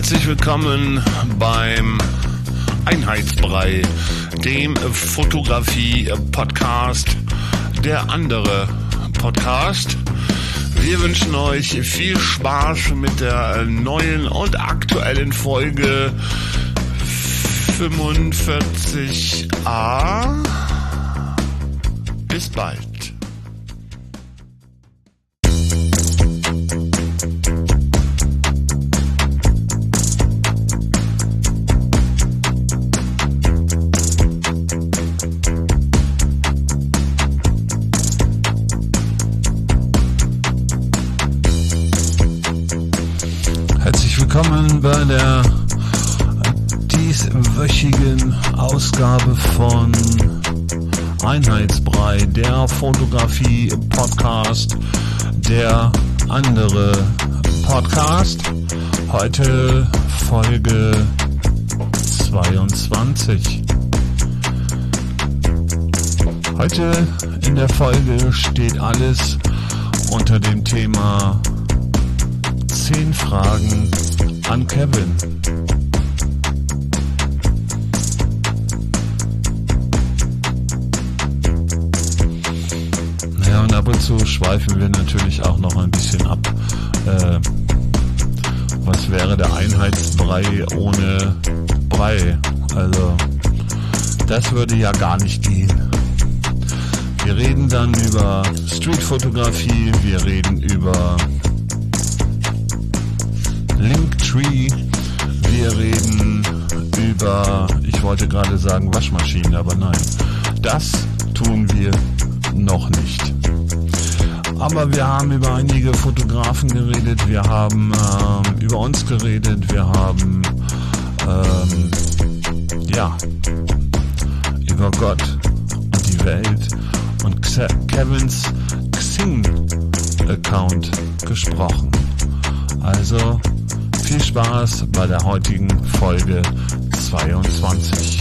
Herzlich willkommen beim Einheitsbrei, dem Fotografie-Podcast, der andere Podcast. Wir wünschen euch viel Spaß mit der neuen und aktuellen Folge 45a. Bis bald. Willkommen bei der dieswöchigen Ausgabe von Einheitsbrei, der Fotografie-Podcast, der andere Podcast. Heute Folge 22. Heute in der Folge steht alles unter dem Thema 10 Fragen an Kevin. Ja, und ab und zu schweifen wir natürlich auch noch ein bisschen ab. Was wäre der Einheitsbrei ohne Brei? Also, das würde ja gar nicht gehen. Wir reden dann über Streetfotografie, wir reden über Linktree, wir reden über, ich wollte gerade sagen Waschmaschinen, aber nein, das tun wir noch nicht. Aber wir haben über einige Fotografen geredet, wir haben über uns geredet, wir haben über Gott und die Welt und Kevins Xing-Account gesprochen. Also viel Spaß bei der heutigen Folge 22.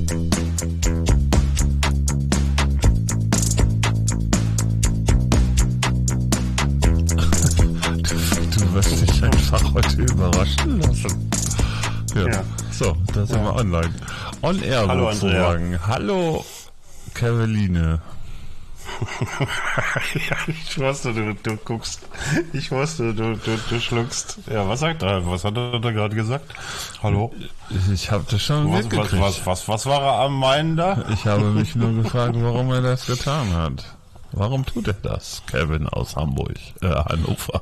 Du wirst dich einfach heute überraschen lassen. Ja. So, da sind wir online. On air sozusagen. Hallo, Caroline. Ja, ich wusste, du guckst. Ich wusste, du schluckst. Ja, was sagt er? Was hat er da gerade gesagt? Hallo? Ich habe das schon mitgekriegt. Was war er am meinen da? Ich habe mich nur gefragt, warum er das getan hat. Warum tut er das? Kevin aus Hamburg, Hannover.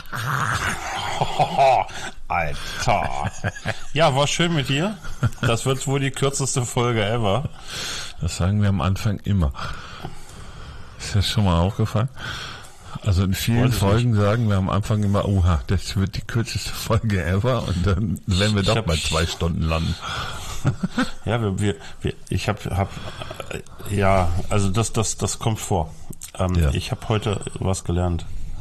Alter. Ja, war schön mit dir. Das wird wohl die kürzeste Folge ever. Das sagen wir am Anfang immer. Ist das schon mal aufgefallen? Also in vielen Folgen sagen wir am Anfang immer, oha, das wird die kürzeste Folge ever, und dann werden wir doch bei 2 Stunden landen. Ja, ich hab also das kommt vor. Ja. Ich habe heute was gelernt.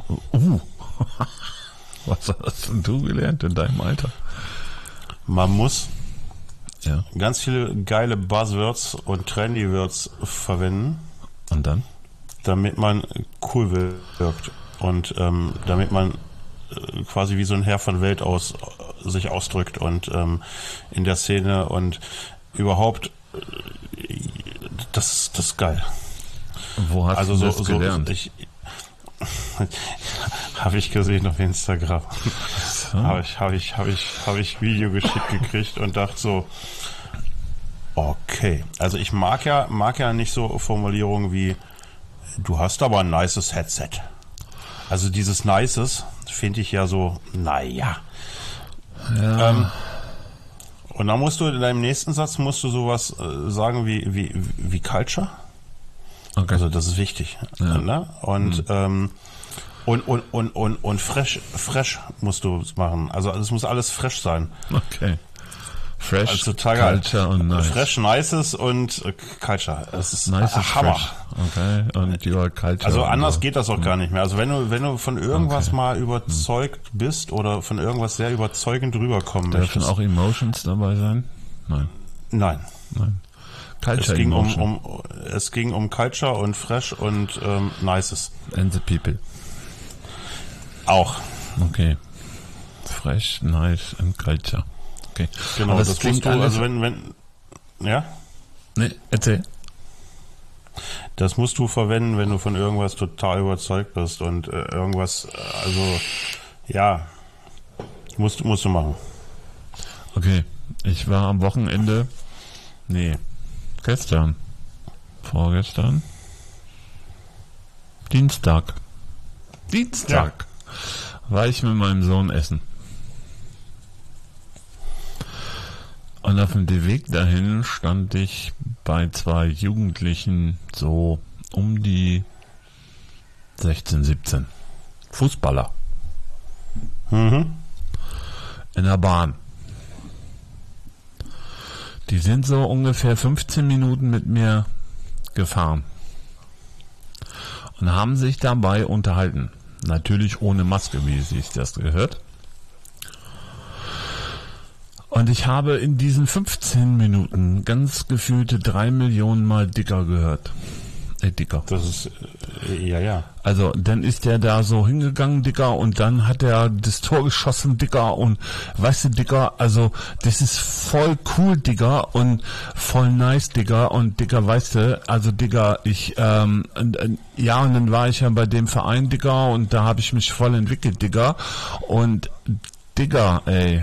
Was hast denn du gelernt in deinem Alter? Man muss ganz viele geile Buzzwords und Trendy Words verwenden. Und dann? Damit man cool wirkt und damit man quasi wie so ein Herr von Welt aus sich ausdrückt und in der Szene und überhaupt das ist geil. Wo hast du das gelernt? Habe ich gesehen auf Instagram. So. Habe ich Video geschickt gekriegt und dachte so, okay. Also ich mag ja nicht so Formulierungen wie du hast aber ein nices Headset. Also dieses Nices finde ich ja so, naja. Ja. Und dann musst du in deinem nächsten Satz sowas sagen wie Culture. Okay. Also das ist wichtig. Ja. Ne? Und und fresh musst du es machen. Also es muss alles fresh sein. Okay. Fresh, also Culture und Nice. Fresh, Nices und Culture. Das ist nice Hammer. Fresh. Okay. Und your Culture. Also anders geht das auch gar nicht mehr. Also wenn du von irgendwas mal überzeugt bist oder von irgendwas sehr überzeugend rüberkommen möchtest. Dürfen auch Emotions dabei sein? Nein. Culture Es ging um Culture und Fresh und Nices. And the people. Auch. Okay. Fresh, nice and culture. Okay. Genau, aber das musst du, also ja? Ne, erzähl. Das musst du verwenden, wenn du von irgendwas total überzeugt bist und irgendwas, also, ja, musst du machen. Okay, ich war am Wochenende, vorgestern, Dienstag, war ich mit meinem Sohn essen. Und auf dem Weg dahin stand ich bei 2 Jugendlichen so um die 16, 17. Fußballer. In der Bahn. Die sind so ungefähr 15 Minuten mit mir gefahren. Und haben sich dabei unterhalten. Natürlich ohne Maske, wie sich das gehört. Und ich habe in diesen 15 Minuten ganz gefühlte 3 Millionen Mal Dicker gehört. Dicker. Das ist, ja. Also, dann ist der da so hingegangen, Dicker, und dann hat er das Tor geschossen, Dicker, und weißt du, Dicker, also, das ist voll cool, Dicker, und voll nice, Dicker, und Dicker, weißt du, also, Dicker, und dann war ich ja bei dem Verein, Dicker, und da habe ich mich voll entwickelt, Dicker, und Dicker, ey,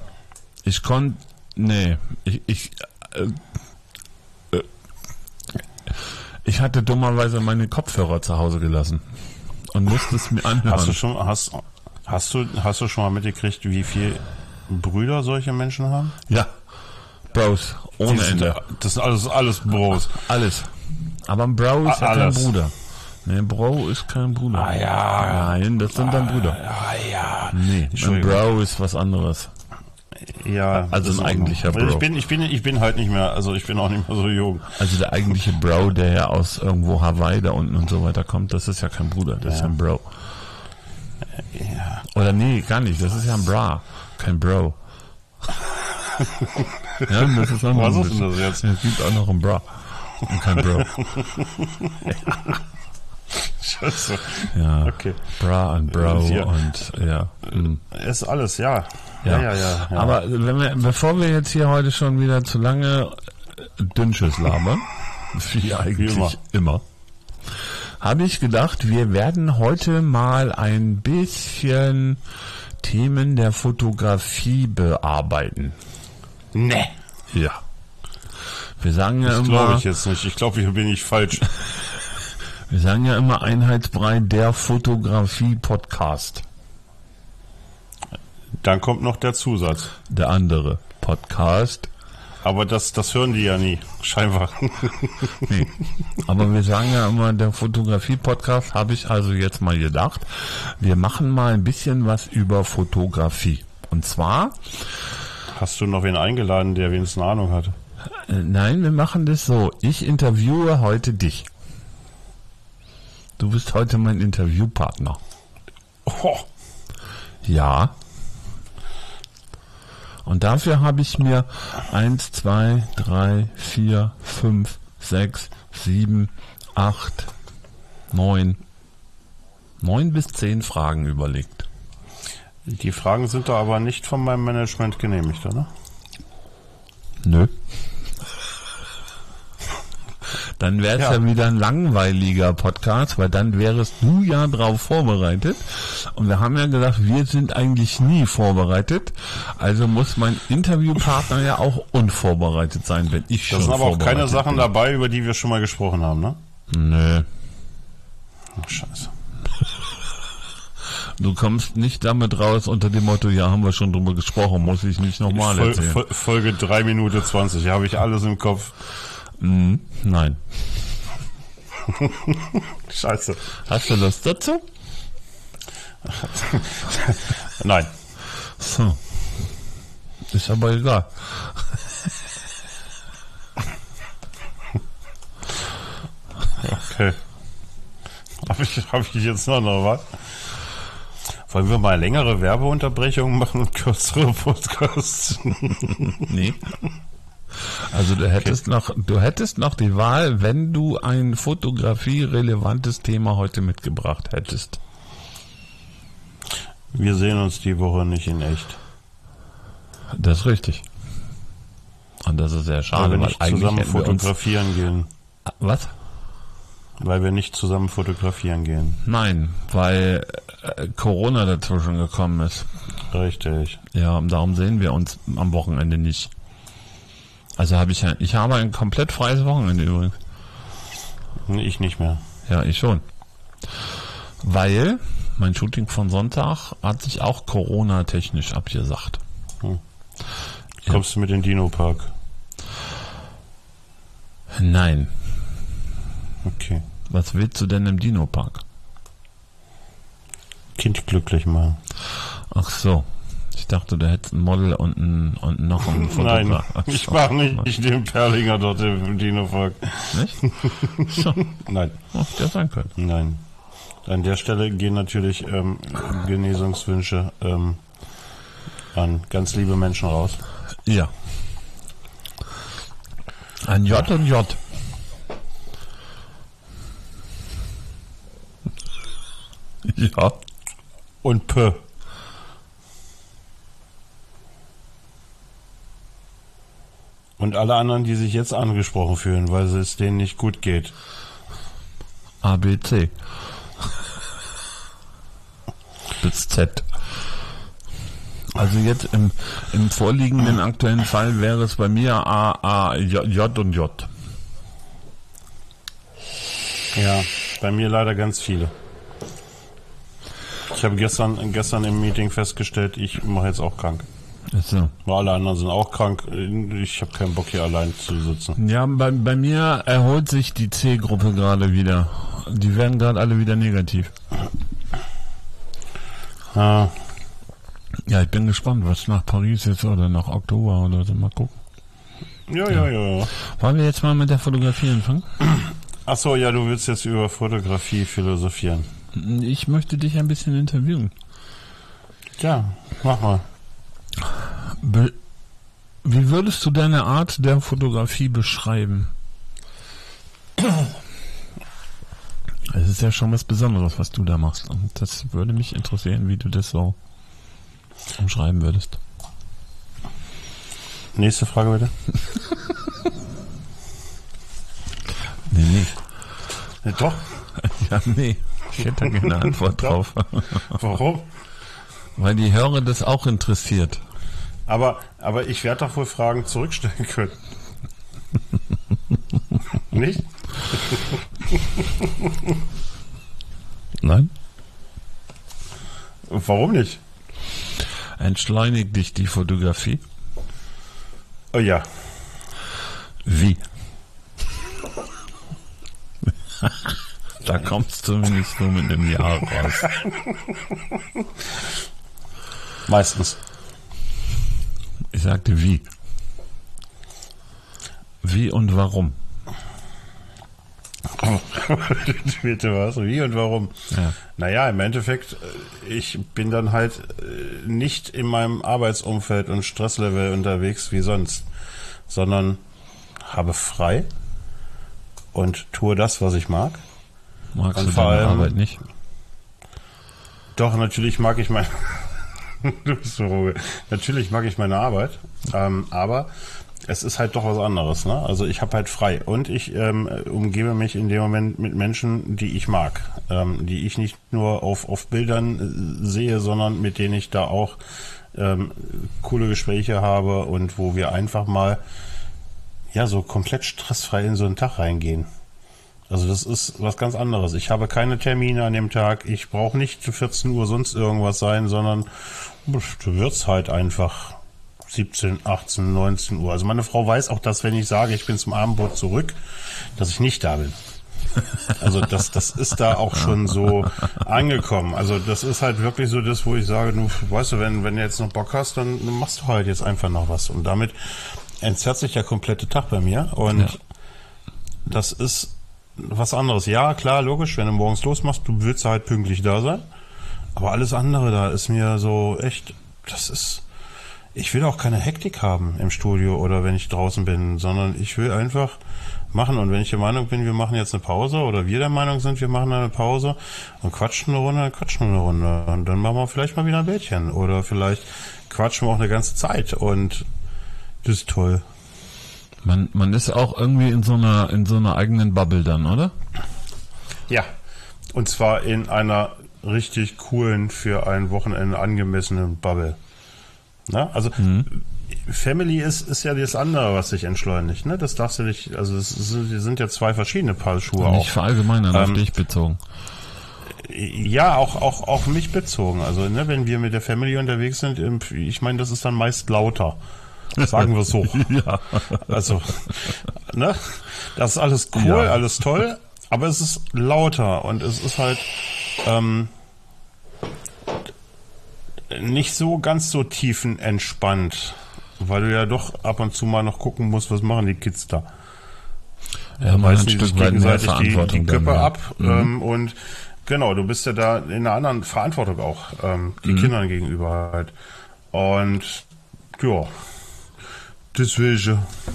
ich hatte dummerweise meine Kopfhörer zu Hause gelassen und musste es mir anhören. Hast du schon mal mitgekriegt, wie viel Brüder solche Menschen haben? Ja, Bros, ohne Ende. Das sind alles Bros. Alles. Aber ein Bro ist ja kein Bruder. Nee, Bro ist kein Bruder. Ah ja. Nein, das sind dann Brüder. Ah ja. Nee, ein Bro ist was anderes. Ja, also ein eigentlicher Bro. Ich bin halt nicht mehr, also ich bin auch nicht mehr so jung. Also der eigentliche Bro, der ja aus irgendwo Hawaii da unten und so weiter kommt, das ist ja kein Bruder, das ist ja ein Bro. Ja. Oder nee, gar nicht, das ist ja ein Bra, kein Bro. Ja, das ist auch noch was ist denn das jetzt? Es gibt auch noch ein Bra und kein Bro. Scheiße. Ja, okay. Bra und Bro und ja. Ist alles, ja. Ja. Aber bevor wir jetzt hier heute schon wieder zu lange Dünnschiss labern, wie eigentlich immer, habe ich gedacht, wir werden heute mal ein bisschen Themen der Fotografie bearbeiten. Ne. Ja. Wir sagen ja das immer... Das glaube ich jetzt nicht. Ich glaube, hier bin ich falsch. Wir sagen ja immer Einheitsbrei, der Fotografie-Podcast. Dann kommt noch der Zusatz. Der andere Podcast. Aber das hören die ja nie, scheinbar. Nee. Aber wir sagen ja immer, der Fotografie-Podcast, habe ich also jetzt mal gedacht, wir machen mal ein bisschen was über Fotografie. Und zwar... Hast du noch wen eingeladen, der wenigstens eine Ahnung hat? Nein, wir machen das so. Ich interviewe heute dich. Du bist heute mein Interviewpartner. Oh. Ja. Und dafür habe ich mir 1, 2, 3, 4, 5, 6, 7, 8, 9 bis 10 Fragen überlegt. Die Fragen sind da aber nicht von meinem Management genehmigt, oder? Nö. Dann wäre es ja wieder ein langweiliger Podcast, weil dann wärest du ja drauf vorbereitet. Und wir haben ja gesagt, wir sind eigentlich nie vorbereitet. Also muss mein Interviewpartner ja auch unvorbereitet sein, wenn ich schon vorbereitet bin. Da sind aber auch keine Sachen dabei, über die wir schon mal gesprochen haben, ne? Nö. Ach, scheiße. Du kommst nicht damit raus unter dem Motto, ja, haben wir schon drüber gesprochen, muss ich nicht nochmal erzählen. Folge 3 Minuten 20, habe ich alles im Kopf. Nein. Scheiße. Hast du Lust dazu? Nein. So. Ist aber egal. Okay. Hab ich jetzt noch was? Wollen wir mal längere Werbeunterbrechungen machen und kürzere Podcasts? Nee. Also du hättest noch die Wahl, wenn du ein fotografie-relevantes Thema heute mitgebracht hättest. Wir sehen uns die Woche nicht in echt. Das ist richtig. Und das ist sehr schade, weil wir nicht zusammen fotografieren gehen. Was? Weil wir nicht zusammen fotografieren gehen. Nein, weil Corona dazwischen gekommen ist. Richtig. Ja, und darum sehen wir uns am Wochenende nicht. Also ich habe ein komplett freies Wochenende übrigens. Ich nicht mehr. Ja, ich schon. Weil mein Shooting von Sonntag hat sich auch Corona-technisch abgesagt. Kommst du mit in den Dino-Park? Nein. Okay. Was willst du denn im Dino-Park? Kind glücklich machen. Ach so. Ich dachte, du hättest ein Model und noch einen Fotograf. Nein, ich mache nicht den Perlinger dort im Dino-Park. Nicht? So. Nein. Ach, der sein könnte. Nein. An der Stelle gehen natürlich Genesungswünsche an ganz liebe Menschen raus. Ja. An J und J. Ja. Und P. Und alle anderen, die sich jetzt angesprochen fühlen, weil es denen nicht gut geht. A, B, C. Bis Z. Also jetzt im vorliegenden aktuellen Fall wäre es bei mir A, J und J. Ja, bei mir leider ganz viele. Ich habe gestern im Meeting festgestellt, ich mache jetzt auch krank. So. Alle anderen sind auch krank. Ich habe keinen Bock, hier allein zu sitzen. Ja, bei mir erholt sich die C-Gruppe gerade wieder. Die werden gerade alle wieder negativ. Ah. Ja, ich bin gespannt, was nach Paris jetzt oder nach Oktober oder so. Mal gucken. Ja. Wollen wir jetzt mal mit der Fotografie anfangen? Ach so, ja, du willst jetzt über Fotografie philosophieren. Ich möchte dich ein bisschen interviewen. Ja, mach mal. Wie würdest du deine Art der Fotografie beschreiben? Es ist ja schon was Besonderes, was du da machst. Und das würde mich interessieren, wie du das so umschreiben würdest. Nächste Frage bitte. Nee. Ja, doch. Ja, nee. Ich hätte da gerne eine Antwort drauf. Warum? Weil die Hörer das auch interessiert. Aber ich werde doch wohl Fragen zurückstellen können. Nicht? Nein? Warum nicht? Entschleunigt dich die Fotografie? Oh ja. Wie? Da kommst du zumindest nur mit einem Jahr raus. Meistens. Ich sagte wie. Wie und warum? Bitte was? Wie und warum? Ja. Naja, im Endeffekt, ich bin dann halt nicht in meinem Arbeitsumfeld und Stresslevel unterwegs wie sonst, sondern habe frei und tue das, was ich mag. Magst und du vor deine allem, Arbeit nicht? Doch, natürlich mag ich meine Du bist so ruhig. Natürlich mag ich meine Arbeit, aber es ist halt doch was anderes, ne? Also ich habe halt frei und ich umgebe mich in dem Moment mit Menschen, die ich mag, die ich nicht nur auf Bildern sehe, sondern mit denen ich da auch coole Gespräche habe und wo wir einfach mal ja so komplett stressfrei in so einen Tag reingehen. Also das ist was ganz anderes. Ich habe keine Termine an dem Tag. Ich brauche nicht zu 14 Uhr sonst irgendwas sein, sondern du wirst halt einfach 17, 18, 19 Uhr. Also meine Frau weiß auch, dass wenn ich sage, ich bin zum Abendbrot zurück, dass ich nicht da bin. Also das ist da auch schon so angekommen. Also das ist halt wirklich so das, wo ich sage, du weißt du, wenn du jetzt noch Bock hast, dann machst du halt jetzt einfach noch was. Und damit entzerrt sich der komplette Tag bei mir. Und das ist was anderes. Ja, klar, logisch, wenn du morgens losmachst, du willst halt pünktlich da sein. Aber alles andere da ist mir so echt, das ist, ich will auch keine Hektik haben im Studio oder wenn ich draußen bin, sondern ich will einfach machen. Und wenn ich der Meinung bin, wir machen jetzt eine Pause oder wir der Meinung sind, wir machen eine Pause und quatschen eine Runde, dann quatschen wir eine Runde. Und dann machen wir vielleicht mal wieder ein Bildchen oder vielleicht quatschen wir auch eine ganze Zeit und das ist toll. Man ist auch irgendwie in so einer eigenen Bubble dann, oder? Ja, und zwar in einer richtig coolen, für ein Wochenende angemessenen Bubble. Na, also Family ist ja das andere, was sich entschleunigt. Ne? Das darfst du nicht, also es sind ja zwei verschiedene Paar Schuhe auch. Nicht verallgemeinern, auf dich bezogen. Ja, auch mich bezogen. Also ne, wenn wir mit der Family unterwegs sind, ich meine, das ist dann meist lauter. Sagen wir so. Ja. Also, ne, das ist alles cool, alles toll, aber es ist lauter und es ist halt nicht so ganz so tiefenentspannt, weil du ja doch ab und zu mal noch gucken musst, was machen die Kids da. Ja, man reißen die sich gegenseitig die Köpfe ab und genau, du bist ja da in einer anderen Verantwortung auch, die Kindern gegenüber halt. Und ja, deswegen.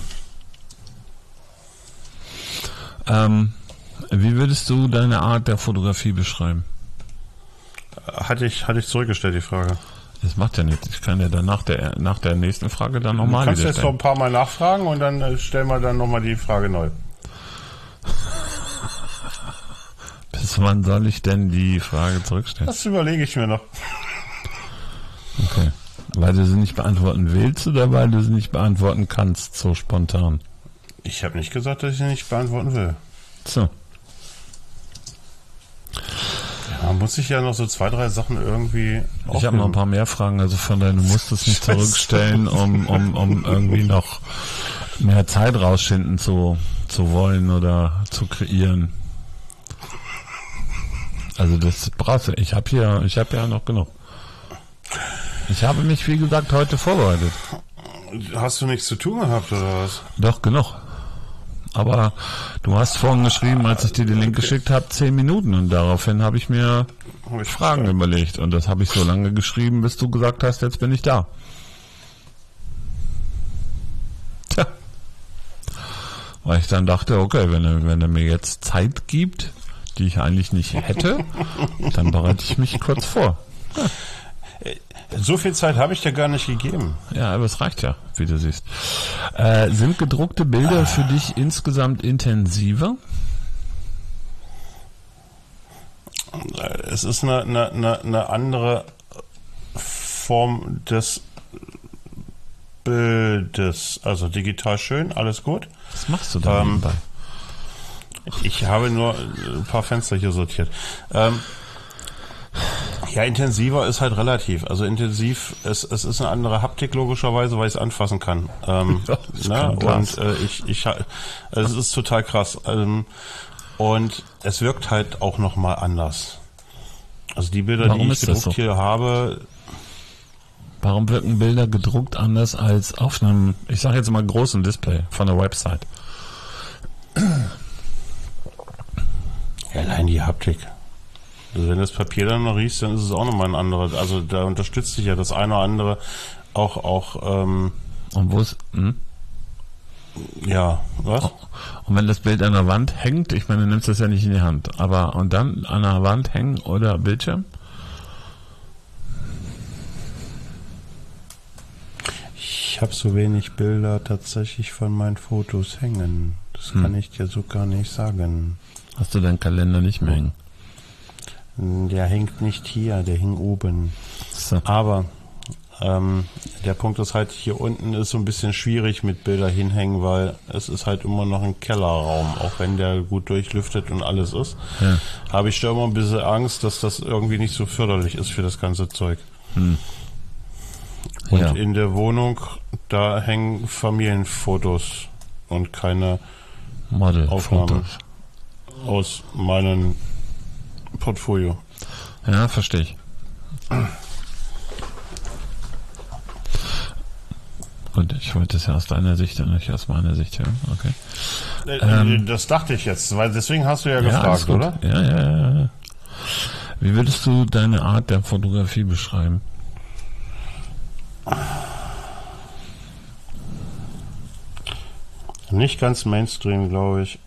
Wie würdest du deine Art der Fotografie beschreiben? Hatte ich zurückgestellt, die Frage. Das macht ja nichts. Ich kann ja dann nach der nächsten Frage dann nochmal wieder stellen. Du kannst jetzt noch ein paar Mal nachfragen und dann stellen wir dann nochmal die Frage neu. Bis wann soll ich denn die Frage zurückstellen? Das überlege ich mir noch. Okay. Weil du sie nicht beantworten willst oder weil du sie nicht beantworten kannst, so spontan? Ich habe nicht gesagt, dass ich sie nicht beantworten will. So. Ja, muss ich ja noch so 2, 3 Sachen irgendwie. Ich habe noch ein paar mehr Fragen, also von daher, du musst es nicht zurückstellen, um irgendwie noch mehr Zeit rausschinden zu wollen oder zu kreieren. Also das brauchst du. Ich habe ja noch genug. Ich habe mich, wie gesagt, heute vorbereitet. Hast du nichts zu tun gehabt, oder was? Doch, genug. Aber du hast vorhin geschrieben, als ich dir den Link geschickt habe, 10 Minuten. Und daraufhin habe ich mir Fragen überlegt. Und das habe ich so lange geschrieben, bis du gesagt hast, jetzt bin ich da. Tja. Weil ich dann dachte, okay, wenn er mir jetzt Zeit gibt, die ich eigentlich nicht hätte, dann bereite ich mich kurz vor. Ja. So viel Zeit habe ich dir gar nicht gegeben. Ja, aber es reicht ja, wie du siehst. Sind gedruckte Bilder für dich insgesamt intensiver? Es ist eine andere Form des Bildes. Also digital schön, alles gut. Was machst du da nebenbei? Ich habe nur ein paar Fenster hier sortiert. Ja, intensiver ist halt relativ. Also intensiv, es ist eine andere Haptik logischerweise, weil ich es anfassen kann. Es ist total krass. Und es wirkt halt auch nochmal anders. Also die Bilder, die ich gedruckt hier habe. Warum wirken Bilder gedruckt anders als auf einem, ich sage jetzt mal, großen Display von der Website? Ja, allein die Haptik. Also wenn das Papier dann noch riechst, dann ist es auch nochmal ein anderes. Also da unterstützt sich ja das eine oder andere auch und wo ist, ja, was? Und wenn das Bild an der Wand hängt, ich meine, du nimmst das ja nicht in die Hand, aber und dann an der Wand hängen oder Bildschirm? Ich habe so wenig Bilder tatsächlich von meinen Fotos hängen. Das kann ich dir so gar nicht sagen. Hast du deinen Kalender nicht mehr hängen? Der hängt nicht hier, der hing oben. So. Aber der Punkt ist halt, hier unten ist so ein bisschen schwierig mit Bilder hinhängen, weil es ist halt immer noch ein Kellerraum, auch wenn der gut durchlüftet und alles ist. Ja. Habe ich da immer ein bisschen Angst, dass das irgendwie nicht so förderlich ist für das ganze Zeug. Und in der Wohnung, da hängen Familienfotos und keine Aufnahmen aus meinem Portfolio. Ja, verstehe ich. Gut, ich wollte es ja aus deiner Sicht und nicht aus meiner Sicht hören. Okay. Das dachte ich jetzt, weil deswegen hast du ja gefragt, oder? Ja. Wie würdest du deine Art der Fotografie beschreiben? Nicht ganz Mainstream, glaube ich.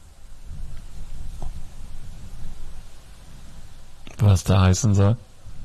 Was da heißen soll?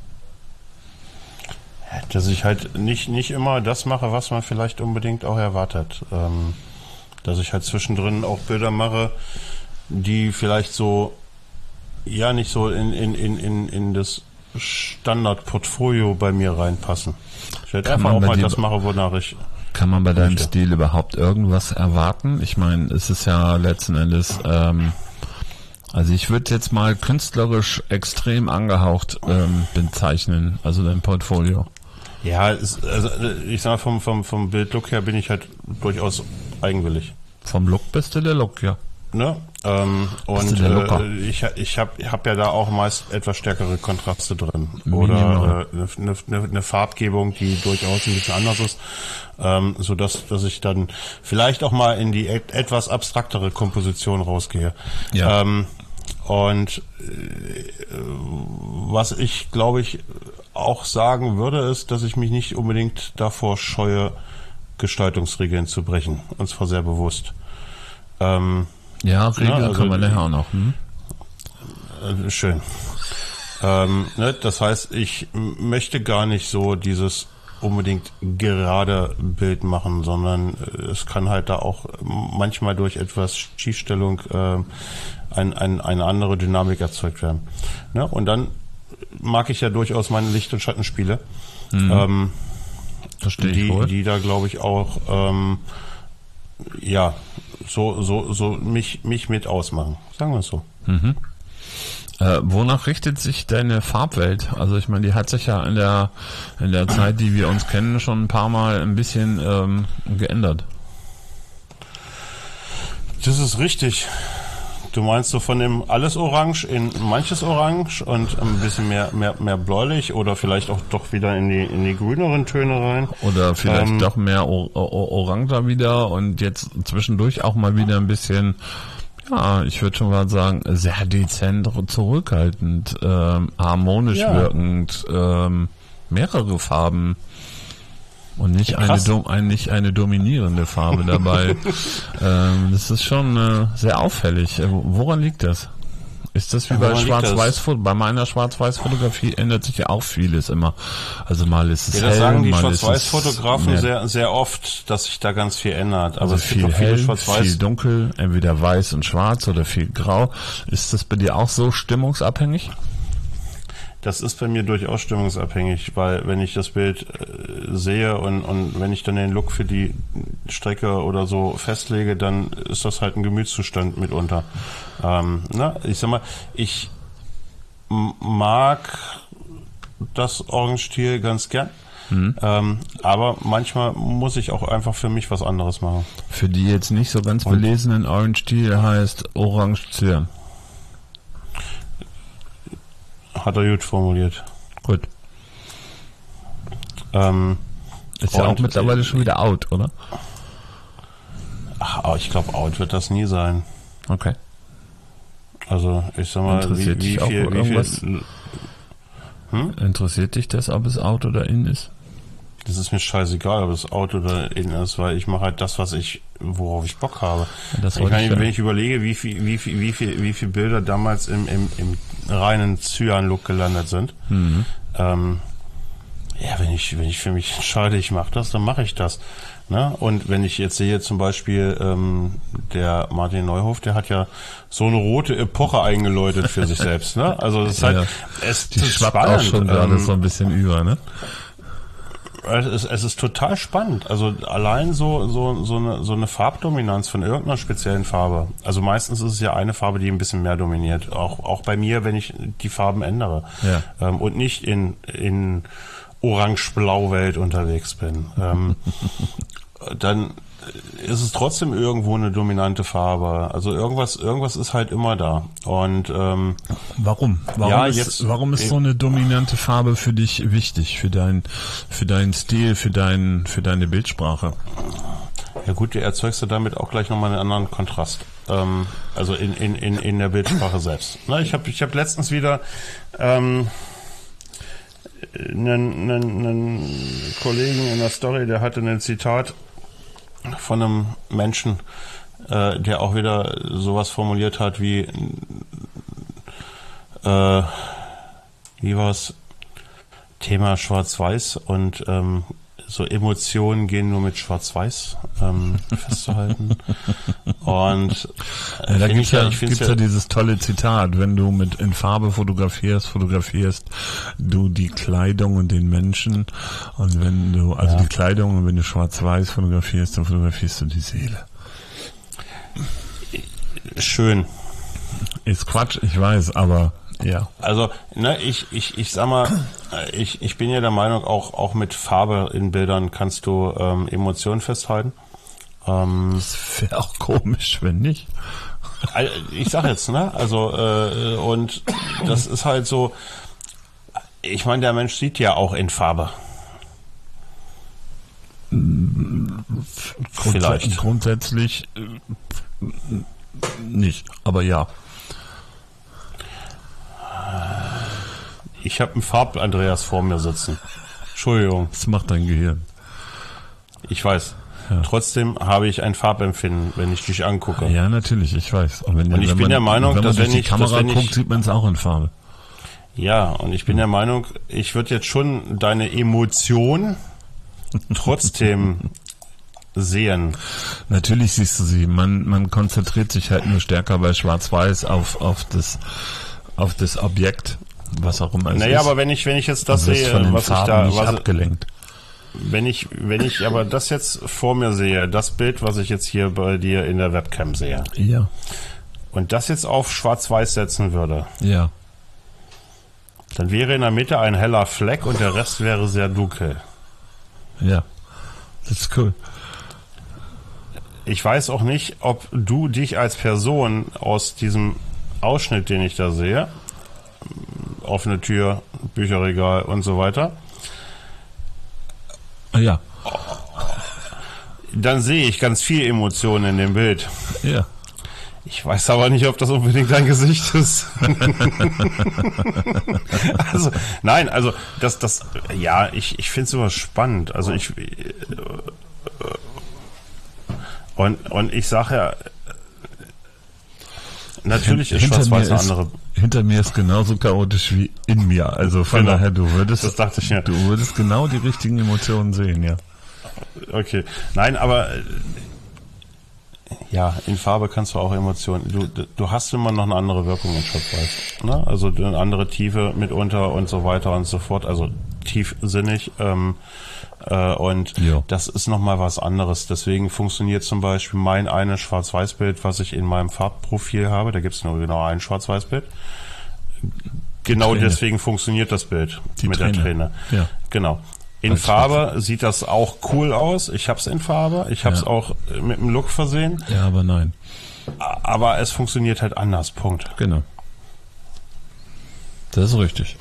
Dass ich halt nicht immer das mache, was man vielleicht unbedingt auch erwartet. Dass ich halt zwischendrin auch Bilder mache, die vielleicht so, ja, nicht so in das Standardportfolio bei mir reinpassen. Ich halt einfach auch mal das mache, wonach ich... Kann man bei deinem Stil überhaupt irgendwas erwarten? Ich meine, es ist ja letzten Endes, also ich würde jetzt mal künstlerisch extrem angehaucht bezeichnen, also dein Portfolio. Ja, also ich sag mal, vom Bildlook her bin ich halt durchaus eigenwillig. Vom Look bist du der Look, ja. Ne? Und ich hab ja da auch meist etwas stärkere Kontraste drin. Oder eine Farbgebung, die durchaus ein bisschen anders ist, sodass ich dann vielleicht auch mal in die etwas abstraktere Komposition rausgehe. Ja. Und was ich, glaube ich, auch sagen würde, ist, dass ich mich nicht unbedingt davor scheue, Gestaltungsregeln zu brechen. Und zwar sehr bewusst. Ja, Regeln also, kann man nachher auch noch. Schön. Ne, das heißt, ich möchte gar nicht so dieses unbedingt gerade Bild machen, sondern es kann halt da auch manchmal durch etwas Schiefstellung eine andere Dynamik erzeugt werden. Ne? Und dann mag ich ja durchaus meine Licht- und Schattenspiele, die da, glaube ich, auch ja so mich mit ausmachen. Sagen wir es so. Mhm. Wonach richtet sich deine Farbwelt? Also ich meine, die hat sich ja in der Zeit, die wir uns kennen, schon ein paar Mal ein bisschen geändert. Das ist richtig. Du meinst so von dem alles Orange in manches Orange und ein bisschen mehr bläulich oder vielleicht auch doch wieder in die grüneren Töne rein. Oder vielleicht doch mehr Oranger wieder und jetzt zwischendurch auch mal wieder ein bisschen, ja, ich würde schon mal sagen, sehr dezent, zurückhaltend, harmonisch wirkend, mehrere Farben. Und nicht eine dominierende Farbe dabei. Das ist schon sehr auffällig. Woran liegt das? Ist das wie bei Schwarz-Weiß-Fotografie? Bei meiner Schwarz-Weiß-Fotografie ändert sich ja auch vieles immer. Also mal ist es hell, das sagen die Schwarz-Weiß-Fotografen sehr oft, dass sich da ganz viel ändert. Aber also es viel hell, viel dunkel, entweder weiß und schwarz oder viel grau. Ist das bei dir auch so stimmungsabhängig? Das ist bei mir durchaus stimmungsabhängig, weil wenn ich das Bild sehe und wenn ich dann den Look für die Strecke oder so festlege, dann ist das halt ein Gemütszustand mitunter. Ich sag mal, ich mag das Orange-Stil ganz gern, aber manchmal muss ich auch einfach für mich was anderes machen. Für die jetzt nicht so ganz belesenen Orange-Stil heißt Orange-Cyan. Hat er gut formuliert. Gut. Ist ja auch mittlerweile schon wieder out, oder? Ach, ich glaube, out wird das nie sein. Okay. Also, ich sag mal, interessiert dich das, ob es out oder in ist? Das ist mir scheißegal, ob es out oder in ist, weil ich mache halt das, worauf ich Bock habe. Wenn ich überlege, wie viel Bilder damals im reinen Cyan-Look gelandet sind, wenn ich für mich entscheide, ich mache das, dann mache ich das. Ne? Und wenn ich jetzt sehe zum Beispiel, der Martin Neuhoff, der hat ja so eine rote Epoche eingeläutet für sich selbst. Ne? Also das ist halt, die schwappt auch schon gerade so ein bisschen über, ne? Es ist total spannend. Also allein so eine Farbdominanz von irgendeiner speziellen Farbe. Also meistens ist es ja eine Farbe, die ein bisschen mehr dominiert. Auch bei mir, wenn ich die Farben ändere. Ja. Und nicht in Orange-Blau-Welt unterwegs bin. Dann ist es trotzdem irgendwo eine dominante Farbe. Also irgendwas ist halt immer da. Und warum? Warum ist so eine dominante Farbe für dich wichtig, für deinen Stil, für deine Bildsprache? Ja gut, du erzeugst damit auch gleich nochmal einen anderen Kontrast. Also in der Bildsprache selbst. Na, ich hab letztens wieder einen Kollegen in der Story, der hatte ein Zitat von einem Menschen, der auch wieder sowas formuliert hat wie war's? Thema Schwarz-Weiß und so Emotionen gehen nur mit Schwarz-Weiß festzuhalten. Und da gibt's ja dieses tolle Zitat: Wenn du in Farbe fotografierst du die Kleidung und den Menschen, und wenn du die Kleidung, und wenn du Schwarz-Weiß fotografierst, dann fotografierst du die Seele. Schön. Ist Quatsch, ich weiß, aber ja. Also, ich sag mal, ich bin ja der Meinung, auch mit Farbe in Bildern kannst du Emotionen festhalten. Das wäre auch komisch, wenn nicht. Ich sag jetzt, also und das ist halt so, ich meine, der Mensch sieht ja auch in Farbe. Vielleicht. Grundsätzlich nicht, aber ja. Ich habe einen Farb-Andreas vor mir sitzen. Entschuldigung. Das macht dein Gehirn. Ich weiß. Ja. Trotzdem habe ich ein Farbempfinden, wenn ich dich angucke. Ja, natürlich, ich weiß. Und ich bin der Meinung, dass wenn die Kamera guckt, sieht man es auch in Farbe. Ja, und ich bin der Meinung, ich würde jetzt schon deine Emotion trotzdem sehen. Natürlich siehst du sie. Man konzentriert sich halt nur stärker bei Schwarz-Weiß auf das Objekt, was auch immer es ist. Naja, aber wenn ich jetzt das sehe, von den was Farben ich da, nicht abgelenkt. Wenn ich aber das jetzt vor mir sehe, das Bild, was ich jetzt hier bei dir in der Webcam sehe, ja, und das jetzt auf Schwarz-Weiß setzen würde, ja, dann wäre in der Mitte ein heller Fleck und der Rest wäre sehr dunkel. Ja, das ist cool. Ich weiß auch nicht, ob du dich als Person aus diesem Ausschnitt, den ich da sehe, offene Tür, Bücherregal und so weiter, ja, dann sehe ich ganz viel Emotionen in dem Bild. Ja. Ich weiß aber nicht, ob das unbedingt dein Gesicht ist. Ich finde sowas spannend. Also und ich sage ja, natürlich ist Schwarz-Weiß eine andere. Hinter mir ist genauso chaotisch wie in mir. Also von daher, du würdest genau die richtigen Emotionen sehen, ja. Okay. Nein, aber ja, in Farbe kannst du auch Emotionen. Du hast immer noch eine andere Wirkung in Schwarz-Weiß. Ne? Also eine andere Tiefe mitunter und so weiter und so fort. Also tiefsinnig. Und das ist nochmal was anderes. Deswegen funktioniert zum Beispiel mein eines Schwarz-Weiß-Bild, was ich in meinem Farbprofil habe. Da gibt es nur genau ein Schwarz-Weiß-Bild. Genau deswegen funktioniert das Bild mit der Träne. Ja. Genau. In Farbe sieht das auch cool aus. Ich habe es in Farbe. Ich habe es auch mit einem Look versehen. Ja, aber nein. Aber es funktioniert halt anders. Punkt. Genau. Das ist richtig.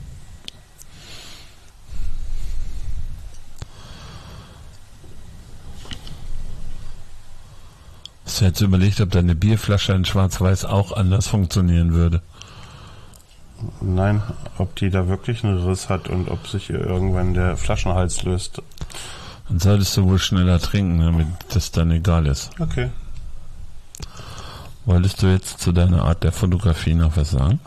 Hast du jetzt überlegt, ob deine Bierflasche in Schwarz-Weiß auch anders funktionieren würde? Nein, ob die da wirklich einen Riss hat und ob sich irgendwann der Flaschenhals löst. Dann solltest du wohl schneller trinken, damit das dann egal ist. Okay. Wolltest du jetzt zu deiner Art der Fotografie noch was sagen?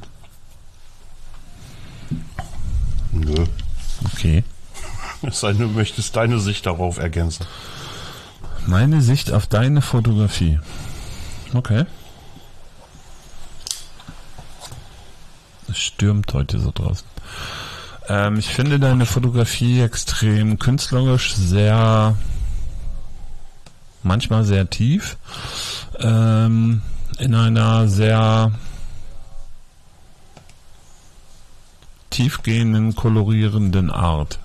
Nö. Okay. Es sei denn, du möchtest deine Sicht darauf ergänzen. Meine Sicht auf deine Fotografie. Okay. Es stürmt heute so draußen. Ich finde deine Fotografie extrem künstlerisch, manchmal sehr tief, in einer sehr tiefgehenden, kolorierten Art.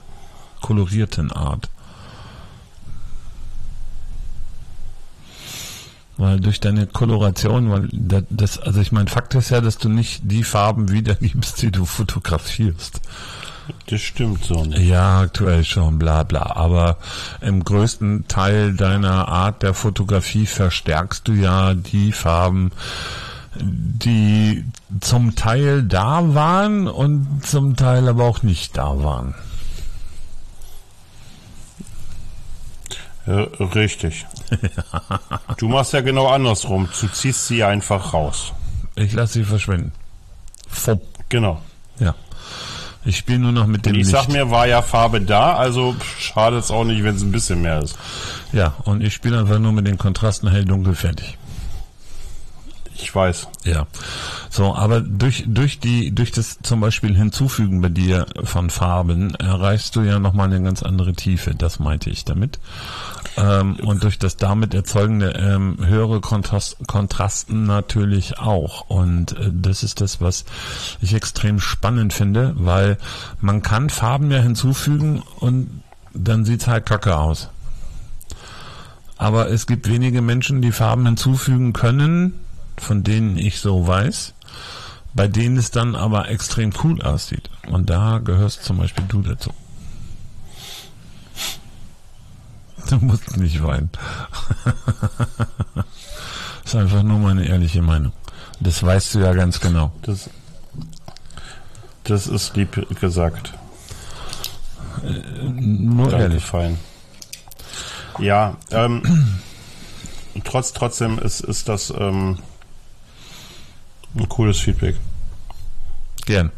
Weil durch deine Koloration, also ich meine, Fakt ist ja, dass du nicht die Farben wiedergibst, die du fotografierst. Das stimmt so nicht. Ja, aktuell schon, bla bla. Aber im größten Teil deiner Art der Fotografie verstärkst du ja die Farben, die zum Teil da waren und zum Teil aber auch nicht da waren. Richtig. Du machst ja genau andersrum. Du ziehst sie einfach raus. Ich lasse sie verschwinden. Genau. Ja. Ich spiele nur noch mit dem Licht. Licht. Ich sag mir, war ja Farbe da, also schadet es auch nicht, wenn es ein bisschen mehr ist. Ja, und ich spiele einfach nur mit den Kontrasten hell-dunkel fertig. Ich weiß. Ja. So, aber durch das zum Beispiel Hinzufügen bei dir von Farben erreichst du ja nochmal eine ganz andere Tiefe. Das meinte ich damit. Und durch das damit erzeugende höhere Kontrasten natürlich auch. Und das ist das, was ich extrem spannend finde, weil man kann Farben ja hinzufügen und dann sieht's halt kacke aus. Aber es gibt wenige Menschen, die Farben hinzufügen können, von denen ich so weiß, bei denen es dann aber extrem cool aussieht. Und da gehörst zum Beispiel du dazu. Du musst nicht weinen. Das ist einfach nur meine ehrliche Meinung. Das weißt du ja ganz genau. Das ist lieb gesagt. Nur Danke, ehrlich. fein. Ja, trotzdem ist das ein cooles Feedback. Gern.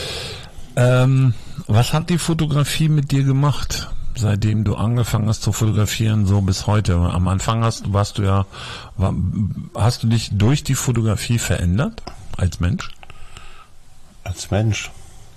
Was hat die Fotografie mit dir gemacht, seitdem du angefangen hast zu fotografieren, so bis heute? Am Anfang hast du dich durch die Fotografie verändert als Mensch? Als Mensch.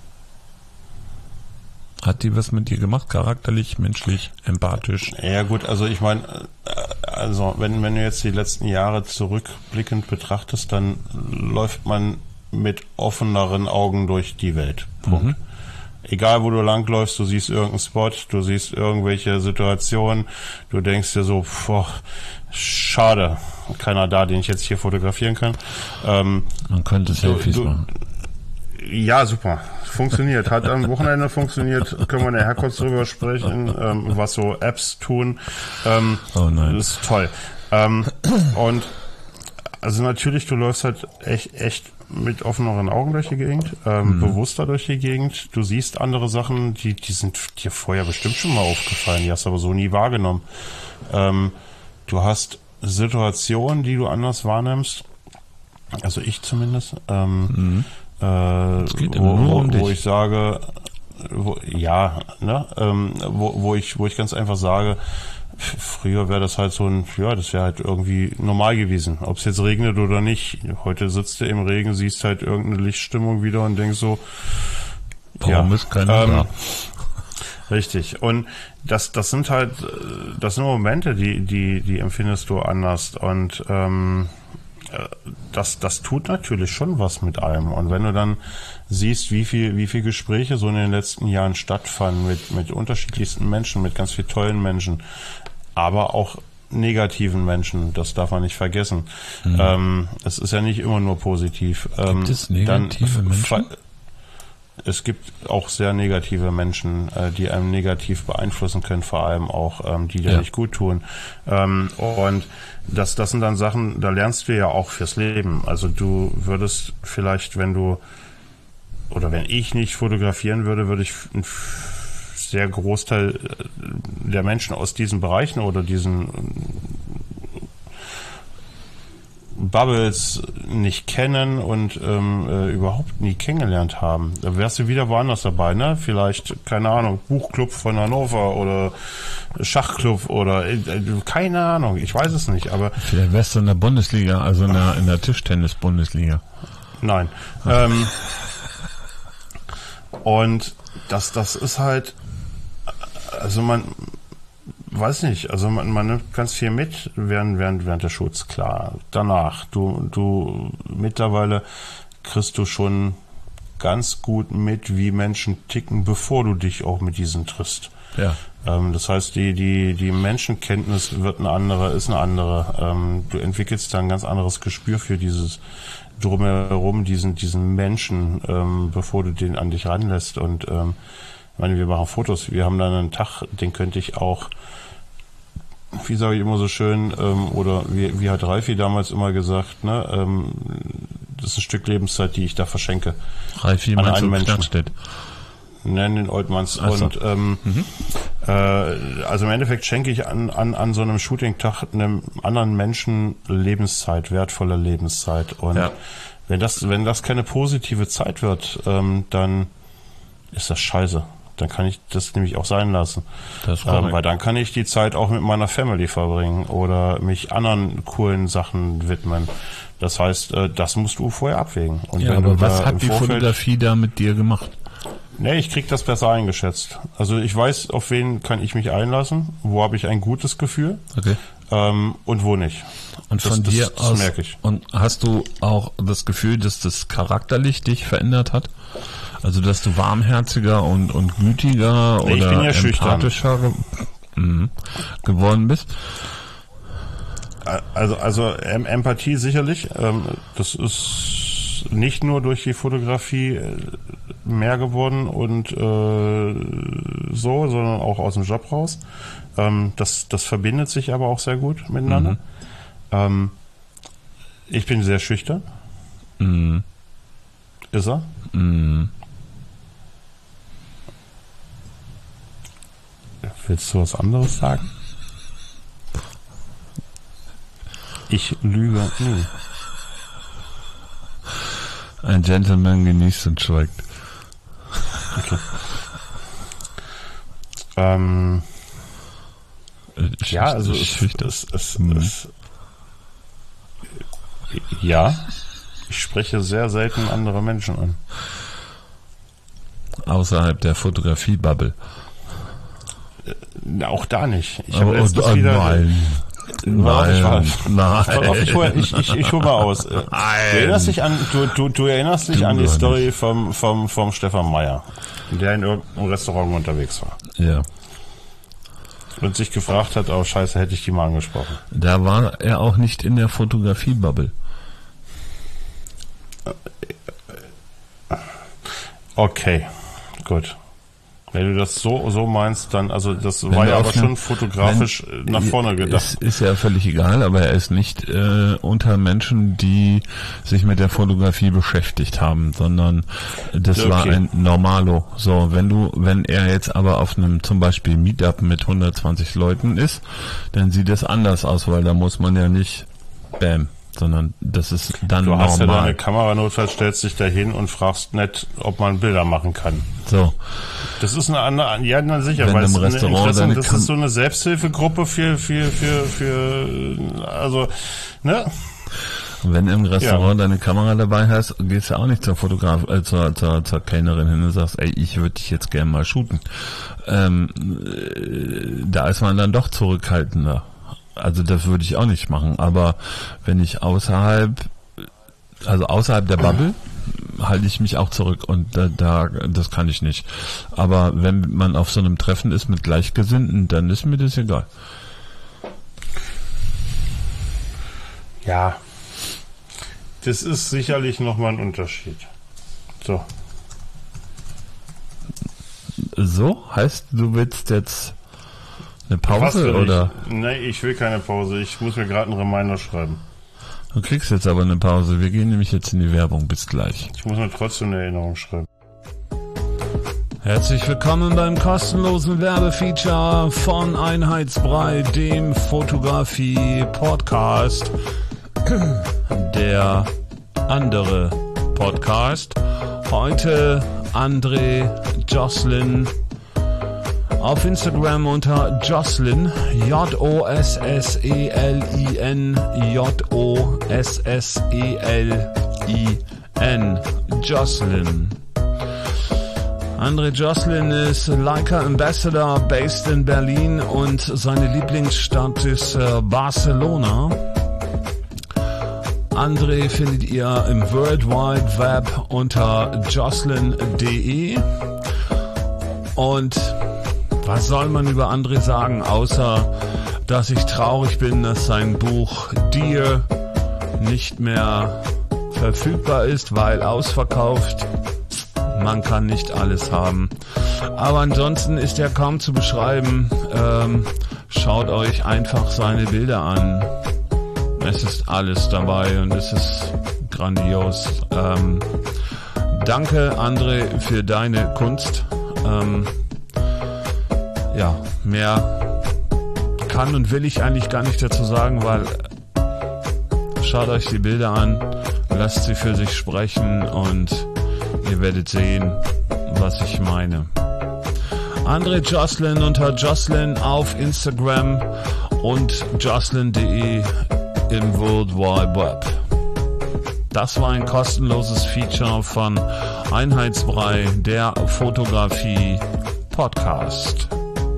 Hat die was mit dir gemacht? Charakterlich, menschlich, empathisch? Ja gut, also ich meine, also wenn du jetzt die letzten Jahre zurückblickend betrachtest, dann läuft man mit offeneren Augen durch die Welt. Punkt. Egal wo du langläufst, du siehst irgendeinen Spot, du siehst irgendwelche Situationen, du denkst dir so, boah, schade, keiner da, den ich jetzt hier fotografieren kann. Man könnte Selfies machen. Ja, super. Funktioniert. Hat am Wochenende funktioniert. Können wir nachher kurz drüber sprechen, was so Apps tun. Oh nein. Das ist toll. Und also natürlich, du läufst halt echt mit offeneren Augen durch die Gegend, bewusster durch die Gegend. Du siehst andere Sachen, die sind dir vorher bestimmt schon mal aufgefallen, die hast du aber so nie wahrgenommen. Du hast Situationen, die du anders wahrnimmst. Also ich zumindest. Wo ich sage, wo ich ganz einfach sage, früher wäre das halt so das wäre halt irgendwie normal gewesen. Ob es jetzt regnet oder nicht. Heute sitzt du im Regen, siehst halt irgendeine Lichtstimmung wieder und denkst so, warum ist keiner da? Richtig. Und das sind Momente, die empfindest du anders und das tut natürlich schon was mit einem. Und wenn du dann siehst, wie viel Gespräche so in den letzten Jahren stattfanden mit unterschiedlichsten Menschen, mit ganz vielen tollen Menschen, aber auch negativen Menschen, das darf man nicht vergessen. Es ist ja nicht immer nur positiv. Gibt es negative Menschen? Es gibt auch sehr negative Menschen, die einem negativ beeinflussen können, vor allem auch, die dir nicht gut tun. Und das sind dann Sachen, da lernst du ja auch fürs Leben. Also du würdest vielleicht, wenn ich nicht fotografieren würde, würde ich einen sehr Großteil der Menschen aus diesen Bereichen oder diesen Bubbles nicht kennen und überhaupt nie kennengelernt haben. Da wärst du wieder woanders dabei, ne? Vielleicht, keine Ahnung, Buchclub von Hannover oder Schachclub oder keine Ahnung, ich weiß es nicht, aber vielleicht wärst du in der Bundesliga, also in der Tischtennis-Bundesliga. Nein. Und das ist halt, also man weiß nicht, also man nimmt ganz viel mit während der Schutz, klar. Danach, du mittlerweile kriegst du schon ganz gut mit, wie Menschen ticken, bevor du dich auch mit diesen triffst. Ja. Das heißt, die Menschenkenntnis ist eine andere. Du entwickelst da ein ganz anderes Gespür für dieses Drumherum, diesen Menschen, bevor du den an dich ranlässt. Und ich meine, wir machen Fotos, wir haben dann einen Tag, den könnte ich auch, wie sage ich immer so schön, oder wie hat Ralfi damals immer gesagt, ne, das ist ein Stück Lebenszeit, die ich da verschenke. Ralfi an meinst einen du Menschen. Knackstedt? Nennen den Oldmanns. So. Und Also im Endeffekt schenke ich an so einem Shooting-Tag einem anderen Menschen Lebenszeit, wertvolle Lebenszeit. Und wenn das keine positive Zeit wird, dann ist das scheiße. Dann kann ich das nämlich auch sein lassen. Weil dann kann ich die Zeit auch mit meiner Family verbringen oder mich anderen coolen Sachen widmen. Das heißt, das musst du vorher abwägen. Und ja, wenn aber du was hat die Fotografie da mit dir gemacht? Nee, ich krieg das besser eingeschätzt. Also ich weiß, auf wen kann ich mich einlassen, wo habe ich ein gutes Gefühl und wo nicht. Und von dir aus, merke ich. Und hast du auch das Gefühl, dass das charakterlich dich verändert hat? Also dass du warmherziger und gütiger oder empathischer geworden bist? Also Empathie sicherlich. Das ist nicht nur durch die Fotografie mehr geworden und sondern auch aus dem Job raus. Das verbindet sich aber auch sehr gut miteinander. Ich bin sehr schüchtern. Ist er? Willst du was anderes sagen? Ich lüge nie. Ein Gentleman genießt und schweigt. Okay. Ja, also ich spreche sehr selten andere Menschen an. Außerhalb der Fotografie-Bubble. Auch da nicht. Ich habe letztens wieder... Nein. Ich hole mal aus. Du erinnerst dich an die Story vom Stefan Meyer, der in irgendeinem Restaurant unterwegs war. Ja. Und sich gefragt hat, oh scheiße, hätte ich die mal angesprochen. Da war er auch nicht in der Fotografie-Bubble. Okay, gut. Wenn du das so meinst, dann, also das war ja aber schon fotografisch nach vorne gedacht. Ist ja völlig egal, aber er ist nicht unter Menschen, die sich mit der Fotografie beschäftigt haben, sondern das war ein Normalo. So, wenn er jetzt aber auf einem zum Beispiel Meetup mit 120 Leuten ist, dann sieht es anders aus, weil da muss man ja nicht sondern das ist dann normal. Du hast ja deine Kamera, notfalls stellst dich da hin und fragst nicht, ob man Bilder machen kann. So. Das ist eine andere, ja, na sicher, weil das ist so eine Selbsthilfegruppe für, also, ne? Und wenn im Restaurant deine Kamera dabei hast, gehst du auch nicht zur zur Kellnerin hin und sagst, ey, ich würde dich jetzt gerne mal shooten. Da ist man dann doch zurückhaltender. Also das würde ich auch nicht machen, aber wenn ich außerhalb der Bubble, halte ich mich auch zurück und das kann ich nicht. Aber wenn man auf so einem Treffen ist mit Gleichgesinnten, dann ist mir das egal. Ja, das ist sicherlich nochmal ein Unterschied. So? Heißt, du willst jetzt eine Pause oder? Nee, ich will keine Pause. Ich muss mir gerade einen Reminder schreiben. Du kriegst jetzt aber eine Pause. Wir gehen nämlich jetzt in die Werbung. Bis gleich. Ich muss mir trotzdem eine Erinnerung schreiben. Herzlich willkommen beim kostenlosen Werbefeature von Einheitsbrei, dem Fotografie-Podcast. Der andere Podcast. Heute André Jocelyn. Auf Instagram unter Jocelyn, Jossselin, Jossselin, Jocelyn. André Jocelyn ist Leica Ambassador, based in Berlin und seine Lieblingsstadt ist Barcelona. André findet ihr im World Wide Web unter jocelyn.de und was soll man über André sagen, außer dass ich traurig bin, dass sein Buch Dear nicht mehr verfügbar ist, weil ausverkauft. Man kann nicht alles haben. Aber ansonsten ist er kaum zu beschreiben. Schaut euch einfach seine Bilder an. Es ist alles dabei und es ist grandios. Danke, André, für deine Kunst. Ja, mehr kann und will ich eigentlich gar nicht dazu sagen, weil schaut euch die Bilder an, lasst sie für sich sprechen und ihr werdet sehen, was ich meine. André Josselin unter Josselin auf Instagram und josselin.de im World Wide Web. Das war ein kostenloses Feature von Einheitsbrei, der Fotografie Podcast.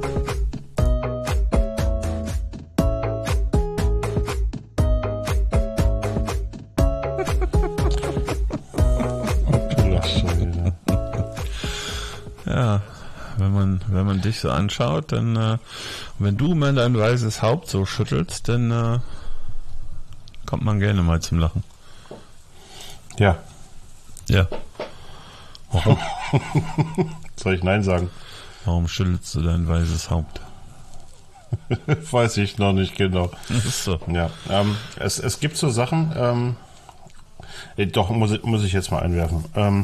Ja, wenn man dich so anschaut, dann wenn du mal dein weißes Haupt so schüttelst, dann kommt man gerne mal zum Lachen. Ja. Ja. Warum? Soll ich Nein sagen? Warum schüttelst du dein weißes Haupt? Weiß ich noch nicht genau. Das ist so. Ja, es gibt so Sachen, doch, muss ich jetzt mal einwerfen.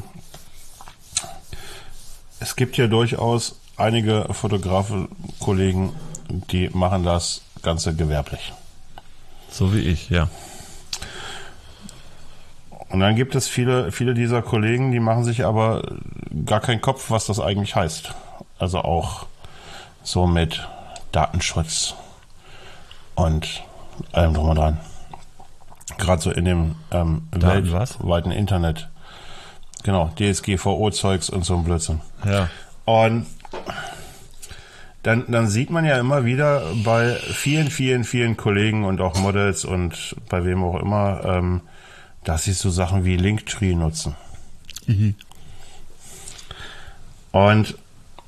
Es gibt ja durchaus einige Fotografen-Kollegen, die machen das Ganze gewerblich. So wie ich, ja. Und dann gibt es viele dieser Kollegen, die machen sich aber gar keinen Kopf, was das eigentlich heißt. Also auch so mit Datenschutz und allem drum und dran. Gerade so in dem weltweiten Internet. Genau, DSGVO-Zeugs und so ein Blödsinn. Ja. Und dann sieht man ja immer wieder bei vielen Kollegen und auch Models und bei wem auch immer, dass sie so Sachen wie Linktree nutzen. Mhm. Und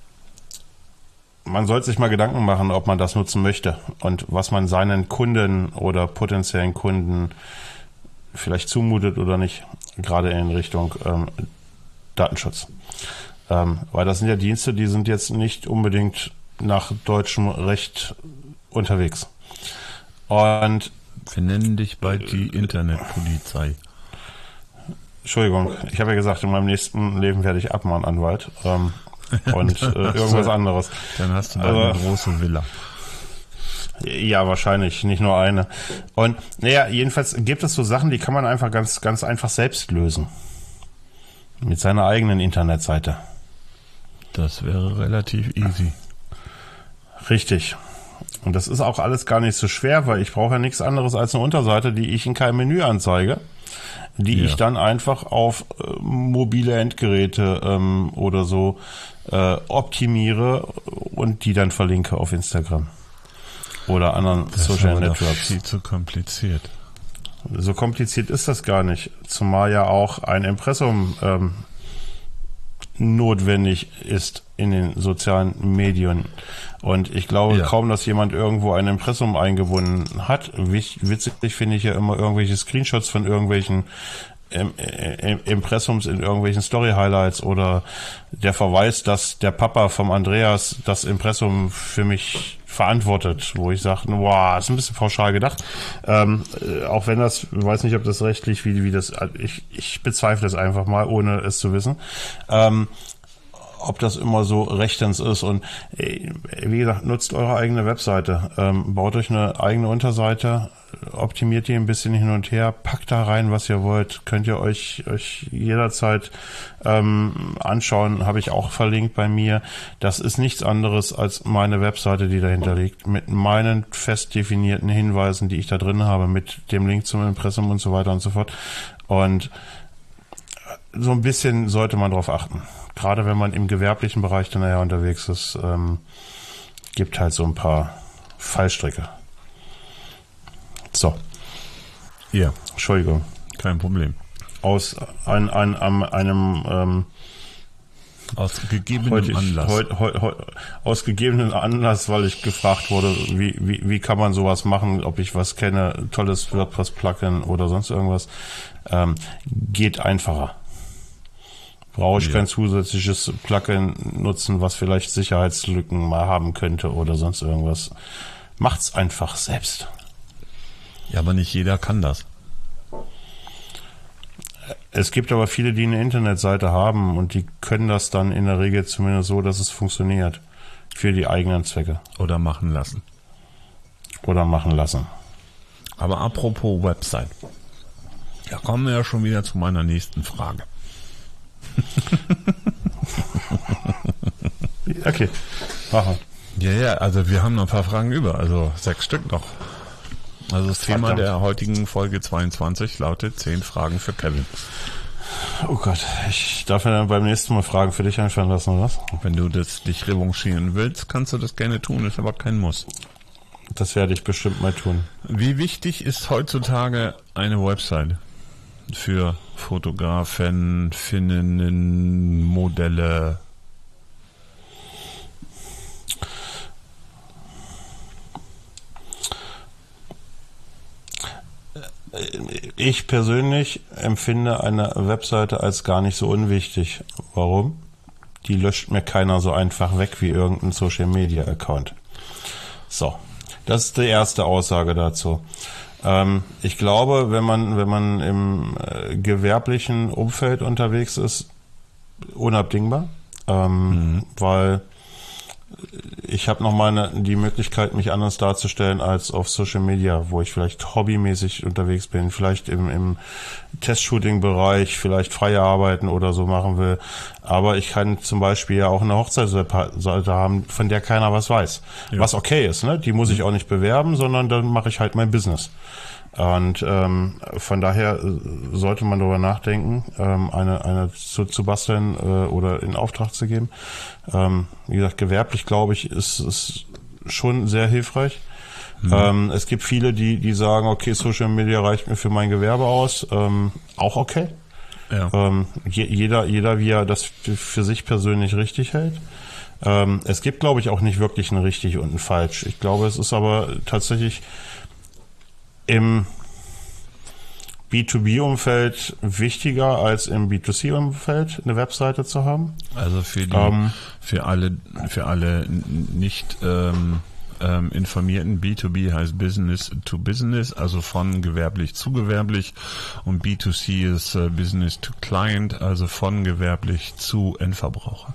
man sollte sich mal Gedanken machen, ob man das nutzen möchte und was man seinen Kunden oder potenziellen Kunden vielleicht zumutet oder nicht, gerade in Richtung Datenschutz. Weil das sind ja Dienste, die sind jetzt nicht unbedingt nach deutschem Recht unterwegs. Und wir nennen dich bald die Internetpolizei. Entschuldigung, ich habe ja gesagt, in meinem nächsten Leben werde ich Abmahnanwalt und irgendwas anderes. Dann hast du bald eine große Villa. Ja, wahrscheinlich, nicht nur eine. Und naja, jedenfalls gibt es so Sachen, die kann man einfach ganz einfach selbst lösen. Mit seiner eigenen Internetseite. Das wäre relativ easy. Richtig. Und das ist auch alles gar nicht so schwer, weil ich brauche ja nichts anderes als eine Unterseite, die ich in keinem Menü anzeige, die ich dann einfach auf mobile Endgeräte oder so optimiere und die dann verlinke auf Instagram oder anderen Social Networks. Das ist viel zu kompliziert. So kompliziert ist das gar nicht, zumal ja auch ein Impressum notwendig ist in den sozialen Medien. Und ich glaube kaum, dass jemand irgendwo ein Impressum eingebunden hat. Witzig finde ich ja immer irgendwelche Screenshots von irgendwelchen Impressums in irgendwelchen Story-Highlights oder der Verweis, dass der Papa vom Andreas das Impressum für mich verantwortet, wo ich sage, wow, ist ein bisschen pauschal gedacht. Auch wenn das, ich weiß nicht, ob das rechtlich, wie das, ich bezweifle es einfach mal, ohne es zu wissen. Ob das immer so rechtens ist und wie gesagt, nutzt eure eigene Webseite, baut euch eine eigene Unterseite, optimiert die ein bisschen hin und her, packt da rein, was ihr wollt, könnt ihr euch jederzeit anschauen, habe ich auch verlinkt bei mir. Das ist nichts anderes als meine Webseite, die dahinter liegt, mit meinen fest definierten Hinweisen, die ich da drin habe, mit dem Link zum Impressum und so weiter und so fort. Und so ein bisschen sollte man drauf achten. Gerade wenn man im gewerblichen Bereich dann nachher unterwegs ist, gibt halt so ein paar Fallstricke. So. Ja. Entschuldigung. Kein Problem. Aus einem aus gegebenem Anlass. Aus gegebenem Anlass, weil ich gefragt wurde, wie kann man sowas machen, ob ich was kenne, tolles WordPress-Plugin oder sonst irgendwas. Geht einfacher. Brauche ich kein zusätzliches Plugin nutzen, was vielleicht Sicherheitslücken mal haben könnte oder sonst irgendwas. Macht's einfach selbst. Ja, aber nicht jeder kann das. Es gibt aber viele, die eine Internetseite haben und die können das dann in der Regel zumindest so, dass es funktioniert. für die eigenen Zwecke. Oder machen lassen. Aber apropos Website. Da kommen wir ja schon wieder zu meiner nächsten Frage. Okay, machen. Ja, also wir haben noch ein paar Fragen über, also 6 Stück noch. Also das Thema der heutigen Folge 22 lautet 10 Fragen für Kevin. Oh Gott, ich darf mir dann beim nächsten Mal Fragen für dich einfallen lassen, oder was? Wenn du dich revanchieren willst, kannst du das gerne tun, ist aber kein Muss. Das werde ich bestimmt mal tun. Wie wichtig ist heutzutage eine Website für Fotografen, Finnen, Modelle? Ich persönlich empfinde eine Webseite als gar nicht so unwichtig. Warum? Die löscht mir keiner so einfach weg wie irgendein Social-Media-Account. So, das ist die erste Aussage dazu. Ich glaube, wenn man im gewerblichen Umfeld unterwegs ist, unabdingbar, weil ich habe nochmal die Möglichkeit, mich anders darzustellen als auf Social Media, wo ich vielleicht hobbymäßig unterwegs bin, vielleicht im Testshooting-Bereich, vielleicht freie Arbeiten oder so machen will. Aber ich kann zum Beispiel ja auch eine Hochzeitsseite haben, von der keiner was weiß. Ja. Was okay ist, ne? Die muss ich auch nicht bewerben, sondern dann mache ich halt mein Business. Und von daher sollte man darüber nachdenken, eine zu basteln oder in Auftrag zu geben. Wie gesagt, gewerblich, glaube ich, ist schon sehr hilfreich. Es gibt viele, die sagen, okay, Social Media reicht mir für mein Gewerbe aus. Auch okay. Ja. Jeder, wie er das für sich persönlich richtig hält. Es gibt, glaube ich, auch nicht wirklich ein richtig und ein falsch. Ich glaube, es ist aber tatsächlich im B2B-Umfeld wichtiger als im B2C-Umfeld eine Webseite zu haben. Also für alle nicht informierten, B2B heißt Business to Business, also von gewerblich zu gewerblich, und B2C ist Business to Client, also von gewerblich zu Endverbraucher.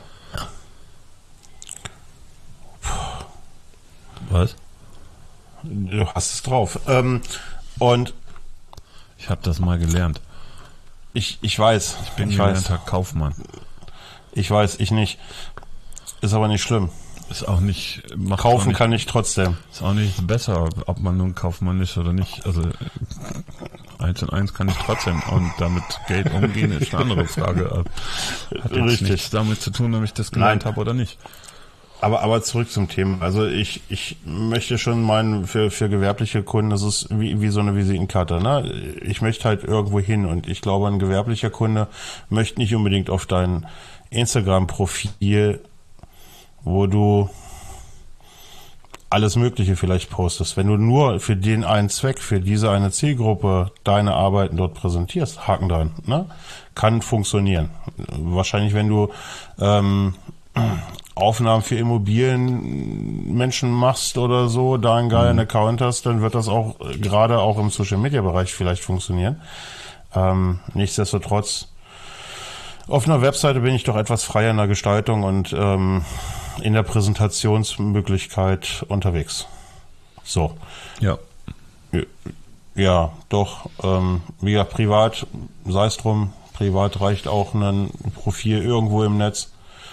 Was? Du hast es drauf. Und ich habe das mal gelernt. Ich weiß. Ich bin gelernter Kaufmann. Ich weiß, ich nicht. Ist aber nicht schlimm. Ist auch nicht. Kaufen kann ich trotzdem. Ist auch nicht besser, ob man nun Kaufmann ist oder nicht. Also 1 und 1 kann ich trotzdem. Und damit Geld umgehen ist eine andere Frage. Hat jetzt nichts damit zu tun, ob ich das gelernt habe oder nicht. Aber zurück zum Thema. Also ich möchte schon meinen, für gewerbliche Kunden, das ist wie so eine Visitenkarte, ne? Ich möchte halt irgendwo hin, und ich glaube, ein gewerblicher Kunde möchte nicht unbedingt auf dein Instagram-Profil, wo du alles Mögliche vielleicht postest. Wenn du nur für den einen Zweck, für diese eine Zielgruppe deine Arbeiten dort präsentierst, Haken dran, ne? Kann funktionieren. Wahrscheinlich, wenn du Aufnahmen für Immobilienmenschen machst oder so, da einen geilen Account hast, dann wird das auch gerade auch im Social-Media-Bereich vielleicht funktionieren. Nichtsdestotrotz, auf einer Webseite bin ich doch etwas freier in der Gestaltung und in der Präsentationsmöglichkeit unterwegs. So. Ja. Ja, doch. Wie gesagt, privat, sei es drum, privat reicht auch ein Profil irgendwo im Netz.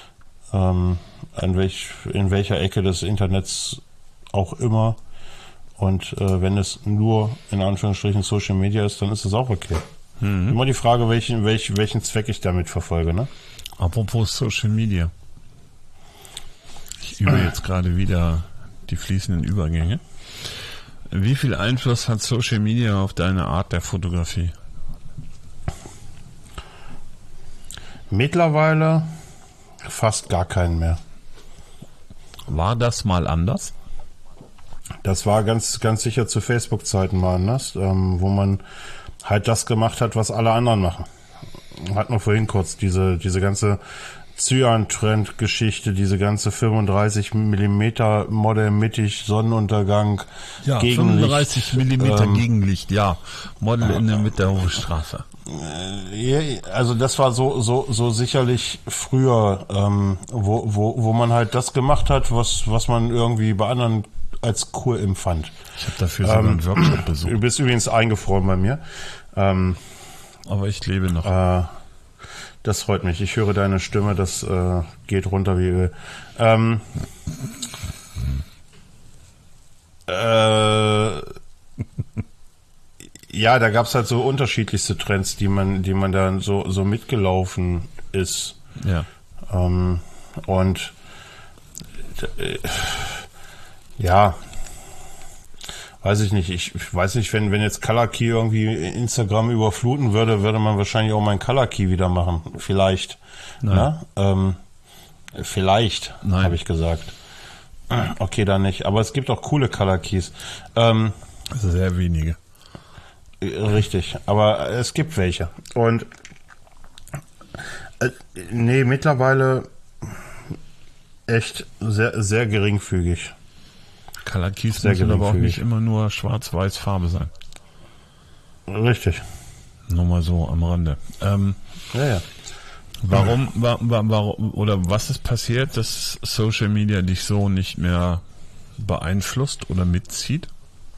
In welcher Ecke des Internets auch immer. Und wenn es nur in Anführungsstrichen Social Media ist, dann ist es auch okay. Immer die Frage, welchen Zweck ich damit verfolge, ne? Apropos Social Media. Ich übe jetzt gerade wieder die fließenden Übergänge. Wie viel Einfluss hat Social Media auf deine Art der Fotografie? Mittlerweile fast gar keinen mehr. War das mal anders? Das war ganz sicher zu Facebook-Zeiten mal anders, wo man halt das gemacht hat, was alle anderen machen. Hatten wir vorhin kurz diese ganze Cyan-Trend-Geschichte, diese ganze 35 Millimeter Model mittig, Sonnenuntergang, Ja, Gegenlicht. 35 Millimeter Gegenlicht, ja. Model in der Mitterhofstraße. Also das war so sicherlich früher, wo man halt das gemacht hat, was man irgendwie bei anderen als cool empfand. Ich habe dafür sogar einen Workshop besucht. Du bist übrigens eingefroren bei mir. Aber ich lebe noch. Das freut mich. Ich höre deine Stimme, das geht runter wie Öl. Ja, da gab's halt so unterschiedlichste Trends, die man dann so mitgelaufen ist. Ja. Und ja, weiß ich nicht. Ich weiß nicht, wenn jetzt Color Key irgendwie Instagram überfluten würde man wahrscheinlich auch meinen Color Key wieder machen. Vielleicht. Nein. Vielleicht, habe ich gesagt. Okay, dann nicht. Aber es gibt auch coole Color Keys. Also sehr wenige. Richtig, aber es gibt welche. Und nee, mittlerweile echt sehr, sehr geringfügig. Color Keys müssen aber auch nicht immer nur schwarz-weiß Farbe sein. Richtig. Nur mal so am Rande. Ja. Warum oder was ist passiert, dass Social Media dich so nicht mehr beeinflusst oder mitzieht?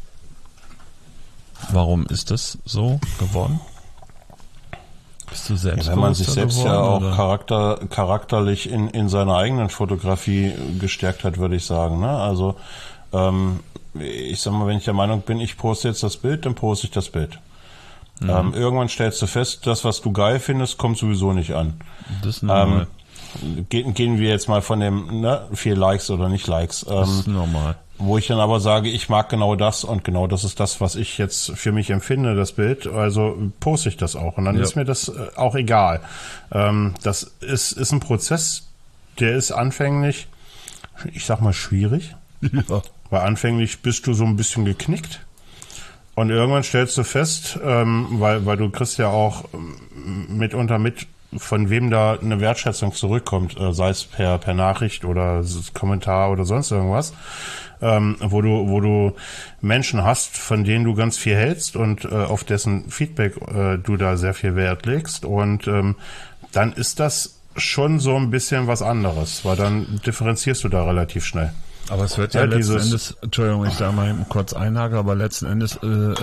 Warum ist das so geworden? Bist du selbst wenn man sich selbst geworden, ja auch charakterlich in seiner eigenen Fotografie gestärkt hat, würde ich sagen. Ne? Also ich sag mal, wenn ich der Meinung bin, ich poste jetzt das Bild, dann poste ich das Bild. Irgendwann stellst du fest, das, was du geil findest, kommt sowieso nicht an. Das ist normal. Gehen wir jetzt mal von dem, viel Likes oder nicht Likes. Das ist normal. Wo ich dann aber sage, ich mag genau das und genau das ist das, was ich jetzt für mich empfinde, das Bild, also poste ich das auch und dann ist mir das auch egal. Das ist ein Prozess, der ist anfänglich, ich sag mal, schwierig, weil anfänglich bist du so ein bisschen geknickt und irgendwann stellst du fest, weil du kriegst ja auch mitunter mit, von wem da eine Wertschätzung zurückkommt, sei es per Nachricht oder Kommentar oder sonst irgendwas, wo du Menschen hast, von denen du ganz viel hältst und auf dessen Feedback du da sehr viel Wert legst und dann ist das schon so ein bisschen was anderes, weil dann differenzierst du da relativ schnell. Aber es wird ja letzten Endes, Entschuldigung, ich da mal kurz einhake, aber letzten Endes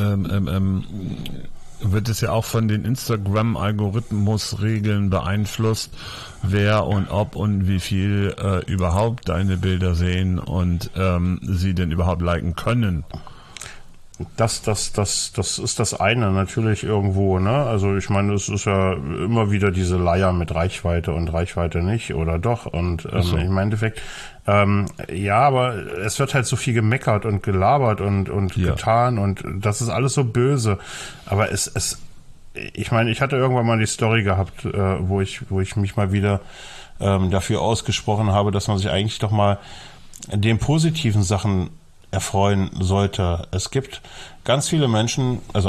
wird es ja auch von den Instagram-Algorithmus-Regeln beeinflusst, wer und ob und wie viel überhaupt deine Bilder sehen und sie denn überhaupt liken können. Das ist das eine natürlich irgendwo, ne? Also ich meine, es ist ja immer wieder diese Leier mit Reichweite und Reichweite nicht oder doch und im Endeffekt ja, aber es wird halt so viel gemeckert und gelabert und getan und das ist alles so böse, aber ich meine, ich hatte irgendwann mal die Story gehabt, wo ich mich mal wieder dafür ausgesprochen habe, dass man sich eigentlich doch mal den positiven Sachen erfreuen sollte. Es gibt ganz viele Menschen, also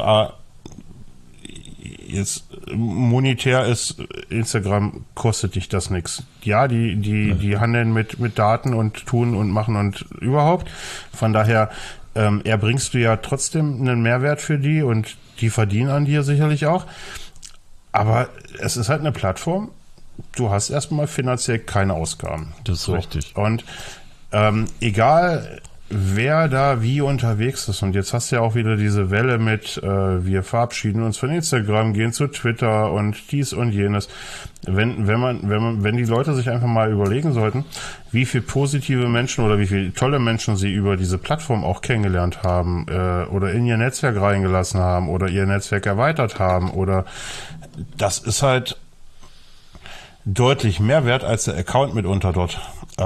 jetzt monetär ist Instagram, kostet dich das nichts. Ja, die handeln mit Daten und tun und machen und überhaupt. Von daher erbringst du ja trotzdem einen Mehrwert für die und die verdienen an dir sicherlich auch. Aber es ist halt eine Plattform. Du hast erstmal finanziell keine Ausgaben. Das ist richtig. Und egal wer da wie unterwegs ist. Und jetzt hast du ja auch wieder diese Welle mit, wir verabschieden uns von Instagram, gehen zu Twitter und dies und jenes. Wenn die Leute sich einfach mal überlegen sollten, wie viel positive Menschen oder wie viele tolle Menschen sie über diese Plattform auch kennengelernt haben, oder in ihr Netzwerk reingelassen haben oder ihr Netzwerk erweitert haben oder das ist halt deutlich mehr wert als der Account mitunter dort.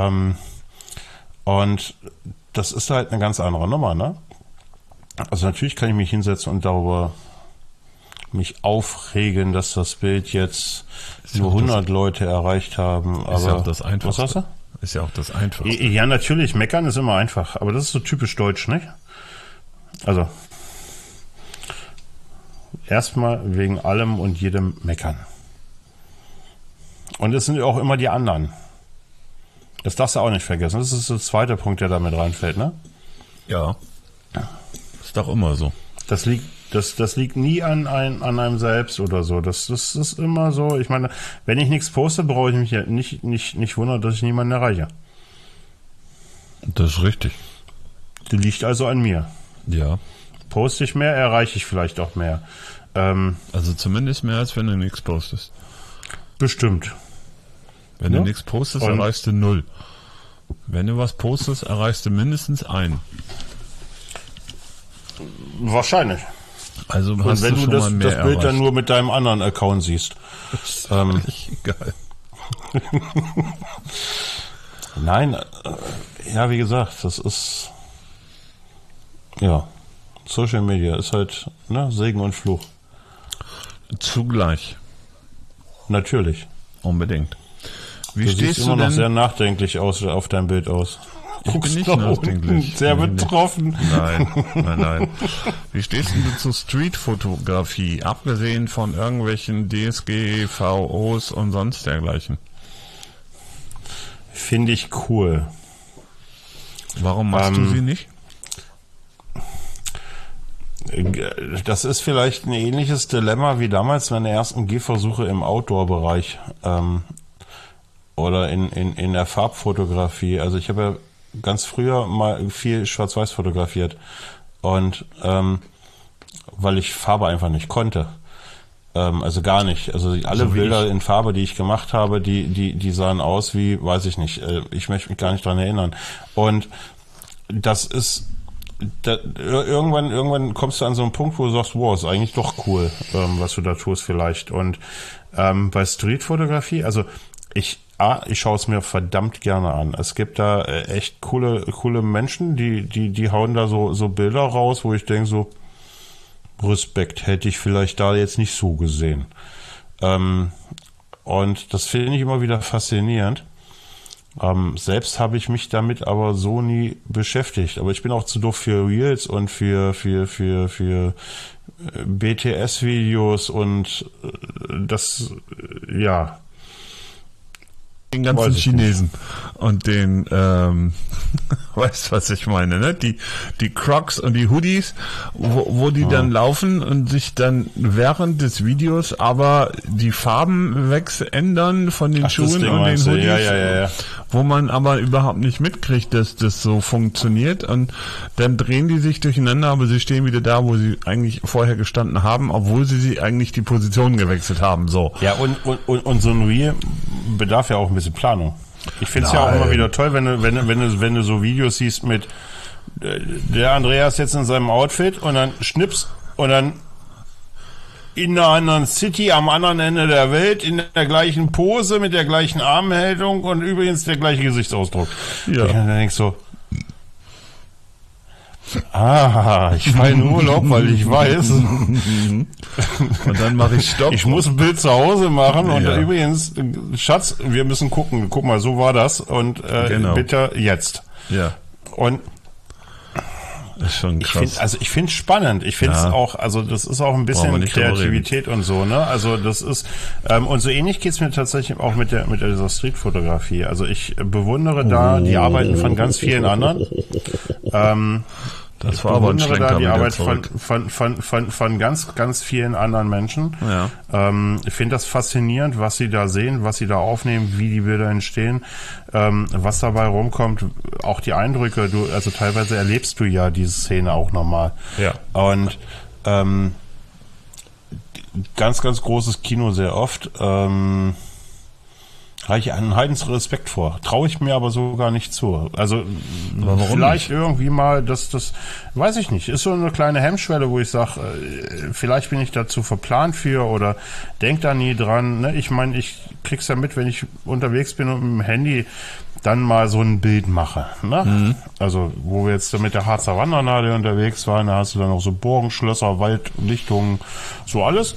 Und das ist halt eine ganz andere Nummer, ne? Also natürlich kann ich mich hinsetzen und darüber mich aufregen, dass das Bild jetzt nur 100 Leute erreicht haben. Aber ist ja auch das Einfachste. Was sagst du? Ist ja auch das Einfachste. Ja, natürlich, meckern ist immer einfach, aber das ist so typisch deutsch, nicht? Also erstmal wegen allem und jedem meckern. Und es sind auch immer die anderen. Das darfst du auch nicht vergessen. Das ist der zweite Punkt, der da mit reinfällt, ne? Ja. Ist doch immer so. Das liegt nie an einem selbst oder so. Das ist immer so. Ich meine, wenn ich nichts poste, brauche ich mich ja nicht wundern, dass ich niemanden erreiche. Das ist richtig. Die liegt also an mir. Ja. Poste ich mehr, erreiche ich vielleicht auch mehr. Also zumindest mehr, als wenn du nichts postest. Bestimmt. Wenn du nichts postest, erreichst du 0. Wenn du was postest, erreichst du mindestens 1. Wahrscheinlich. Also und hast wenn du schon das mal mehr Bild erreicht. dann nur mit deinem anderen Account siehst. Egal. Nein, ja, wie gesagt, das ist, ja, Social Media ist halt, ne, Segen und Fluch. Zugleich. Natürlich. Unbedingt. Wie Du stehst siehst du immer noch denn? sehr nachdenklich auf deinem Bild aus. Ich bin nicht nachdenklich. Sehr Nee. betroffen. Nein. Wie stehst denn du zu Streetfotografie, abgesehen von irgendwelchen DSGVOs und sonst dergleichen? Finde ich cool. Warum machst du sie nicht? Das ist vielleicht ein ähnliches Dilemma wie damals meine ersten Gehversuche im Outdoor-Bereich oder in der Farbfotografie. Also ich habe ja ganz früher mal viel Schwarz-Weiß fotografiert und weil ich Farbe einfach nicht konnte. Also gar nicht. Also alle So wie Bilder ich. in Farbe, die ich gemacht habe, die sahen aus wie, weiß ich nicht, ich möchte mich gar nicht dran erinnern. Und das ist irgendwann kommst du an so einen Punkt, wo du sagst, wow, ist eigentlich doch cool, was du da tust vielleicht. Und bei Streetfotografie, also ich schaue es mir verdammt gerne an. Es gibt da echt coole Menschen, die hauen da so Bilder raus, wo ich denke so, Respekt, hätte ich vielleicht da jetzt nicht so gesehen. Und das finde ich immer wieder faszinierend. Selbst habe ich mich damit aber so nie beschäftigt. Aber ich bin auch zu doof für Reels und für BTS-Videos und das, ja. Den ganzen Weiß ich Chinesen und den, weißt was ich meine, ne? Die Crocs und die Hoodies, wo die dann laufen und sich dann während des Videos aber die Farben ändern von den Schuhen und den Hoodies, ja. wo man aber überhaupt nicht mitkriegt, dass das so funktioniert, und dann drehen die sich durcheinander, aber sie stehen wieder da, wo sie eigentlich vorher gestanden haben, obwohl sie eigentlich die Position gewechselt haben, so. Ja, und so ein Reel bedarf ja auch ein bisschen Planung. Ich finde es ja auch immer wieder toll, wenn du so Videos siehst mit der Andreas jetzt in seinem Outfit und dann schnips und dann in einer anderen City am anderen Ende der Welt in der gleichen Pose mit der gleichen Armhaltung und übrigens der gleiche Gesichtsausdruck. Ja. Und dann denkst du, ich fahre in Urlaub, weil ich weiß. Und dann mache ich Stopp. Ich muss ein Bild zu Hause machen und Ja. übrigens, Schatz, wir müssen gucken. Guck mal, so war das und Genau. bitte jetzt. Ja, Und ist schon krass. ich finde es spannend. Ich finde es Ja. auch, also das ist auch ein Brauchen wir bisschen nicht drüber Kreativität und so, ne? Also das ist, und so ähnlich geht's mir tatsächlich auch mit dieser Streetfotografie. Also ich bewundere da die Arbeiten von ganz vielen anderen. Das war aber ein bewundere Schlenker da die wieder Arbeit zurück. von ganz, ganz vielen anderen Menschen. Ja. Ich finde das faszinierend, was sie da sehen, was sie da aufnehmen, wie die Bilder entstehen, was dabei rumkommt, auch die Eindrücke. Also teilweise erlebst du ja diese Szene auch nochmal. Ja. Und ganz, ganz großes Kino sehr oft. Habe ich einen heidens Respekt vor. Traue ich mir aber so gar nicht zu. Also warum vielleicht irgendwie mal, das weiß ich nicht. Ist so eine kleine Hemmschwelle, wo ich sage, vielleicht bin ich dazu verplant für oder denk da nie dran. Ne? Ich meine, ich krieg's ja mit, wenn ich unterwegs bin und mit dem Handy dann mal so ein Bild mache. Ne? Mhm. Also wo wir jetzt mit der Harzer Wandernadel unterwegs waren, da hast du dann auch so Burgen, Schlösser, Waldlichtungen, so alles.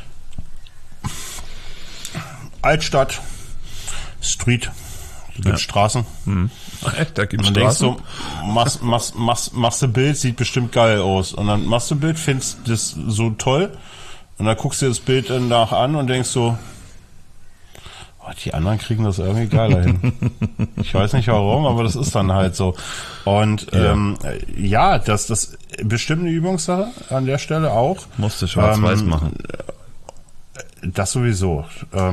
Altstadt, Street, da gibt's Straßen. Da gibt's Und dann denkst Straßen. du, machst du Bild, sieht bestimmt geil aus. Und dann machst du Bild, findest das so toll. Und dann guckst du das Bild danach an und denkst so, Die anderen kriegen das irgendwie geiler hin. Ich weiß nicht warum, aber das ist dann halt so. Und das bestimmt eine Übungssache an der Stelle auch. Musste schwarz-weiß machen. Das sowieso.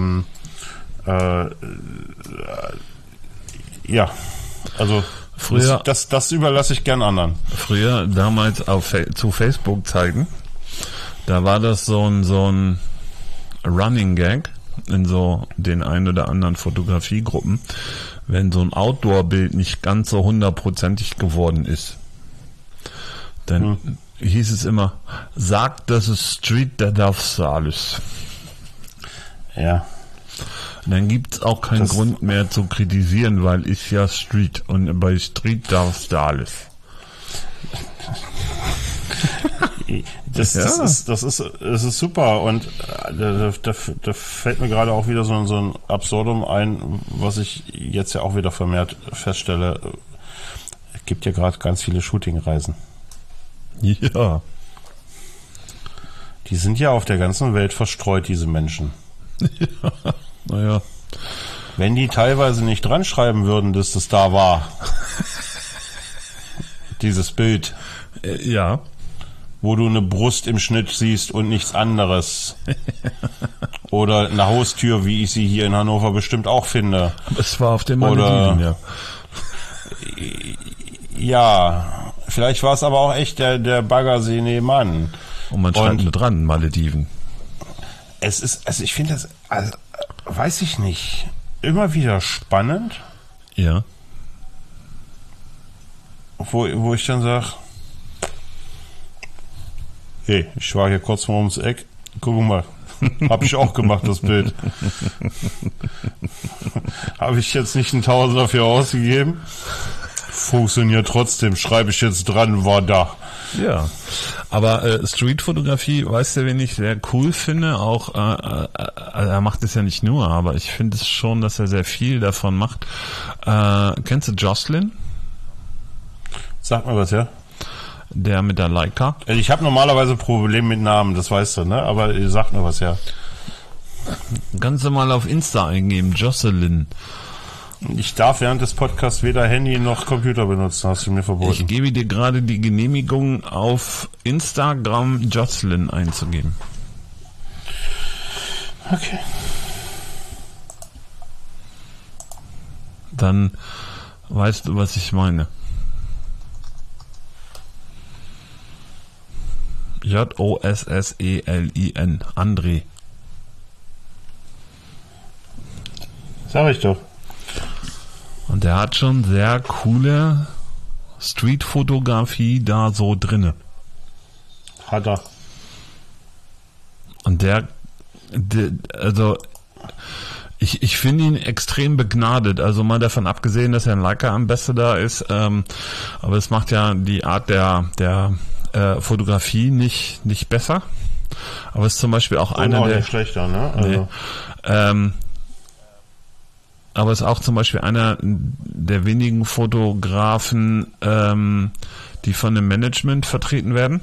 Also früher, das überlasse ich gern anderen. Früher, damals zu Facebook-Zeiten, da war das so ein Running Gag in so den ein oder anderen Fotografiegruppen, wenn so ein Outdoor-Bild nicht ganz so 100%ig geworden ist. Dann hieß es immer, sag, das ist Street, da darfst du alles. Ja. Dann gibt's auch keinen Grund mehr zu kritisieren, weil ist ja Street und bei Street darfst du alles. Das ist super und da fällt mir gerade auch wieder so ein Absurdum ein, was ich jetzt ja auch wieder vermehrt feststelle. Es gibt ja gerade ganz viele Shootingreisen. Ja. Die sind ja auf der ganzen Welt verstreut, diese Menschen. Ja, naja. Wenn die teilweise nicht dran schreiben würden, dass das da war, dieses Bild. Ja. Wo du eine Brust im Schnitt siehst und nichts anderes. Oder eine Haustür, wie ich sie hier in Hannover bestimmt auch finde. Es war auf dem Malediven, ja. Ja, vielleicht war es aber auch echt der Baggersee nebenan. Und man stand nur dran, Malediven. Es ist, also ich finde das, also, weiß ich nicht, immer wieder spannend. Ja. Wo ich dann sage, hey, ich war hier kurz mal ums Eck, guck mal, habe ich auch gemacht, das Bild. Habe ich jetzt nicht einen Tausender dafür ausgegeben? Funktioniert trotzdem, schreibe ich jetzt dran, war da. Ja, aber Streetfotografie, weißt du, wen ich sehr cool finde, auch er macht es ja nicht nur, aber ich finde es schon, dass er sehr viel davon macht. Kennst du Jocelyn? Sag mal was, ja? Der mit der Leica. Ich habe normalerweise Probleme mit Namen, das weißt du, ne? Aber sag mir was, ja. Kannst du mal auf Insta eingeben, Jocelyn. Ich darf während des Podcasts weder Handy noch Computer benutzen, hast du mir verboten. Ich gebe dir gerade die Genehmigung, auf Instagram Jocelyn einzugeben. Okay. Dann weißt du, was ich meine. Joselin, André. Sag ich doch. Und der hat schon sehr coole Streetfotografie da so drinne. Hat er. Und also ich finde ihn extrem begnadet. Also mal davon abgesehen, dass er ein Leica-Ambassador ist, aber es macht ja die Art der Fotografie nicht besser. Aber es ist zum Beispiel auch einer der... nicht schlechter, ne? Also. Nee, aber es ist auch zum Beispiel einer der wenigen Fotografen, die von dem Management vertreten werden.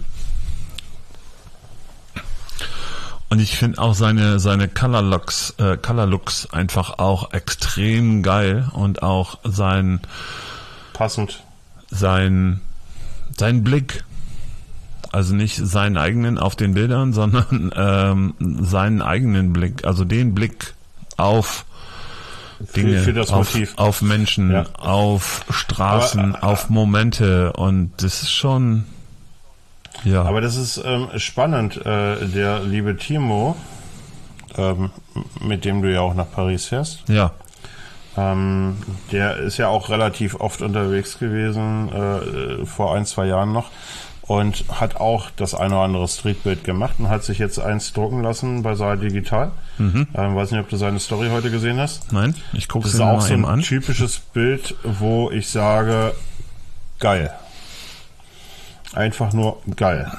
Und ich finde auch seine Color Looks einfach auch extrem geil und auch passend. Sein Blick. Also nicht seinen eigenen auf den Bildern, sondern seinen eigenen Blick. Also den Blick auf Dinge, für das Motiv. Auf Menschen, ja. Auf Straßen, auf Momente, und das ist schon, ja. Aber das ist spannend. Der liebe Timo, mit dem du ja auch nach Paris fährst, ja. Der ist ja auch relativ oft unterwegs gewesen, vor 1-2 Jahren noch, und hat auch das eine oder andere Streetbild gemacht und hat sich jetzt eins drucken lassen bei Saar Digital. Weiß nicht, ob du seine Story heute gesehen hast. Nein, ich gucke es mir mal eben an. Das ist auch so ein an. typisches Bild, wo ich sage, geil. Einfach nur geil.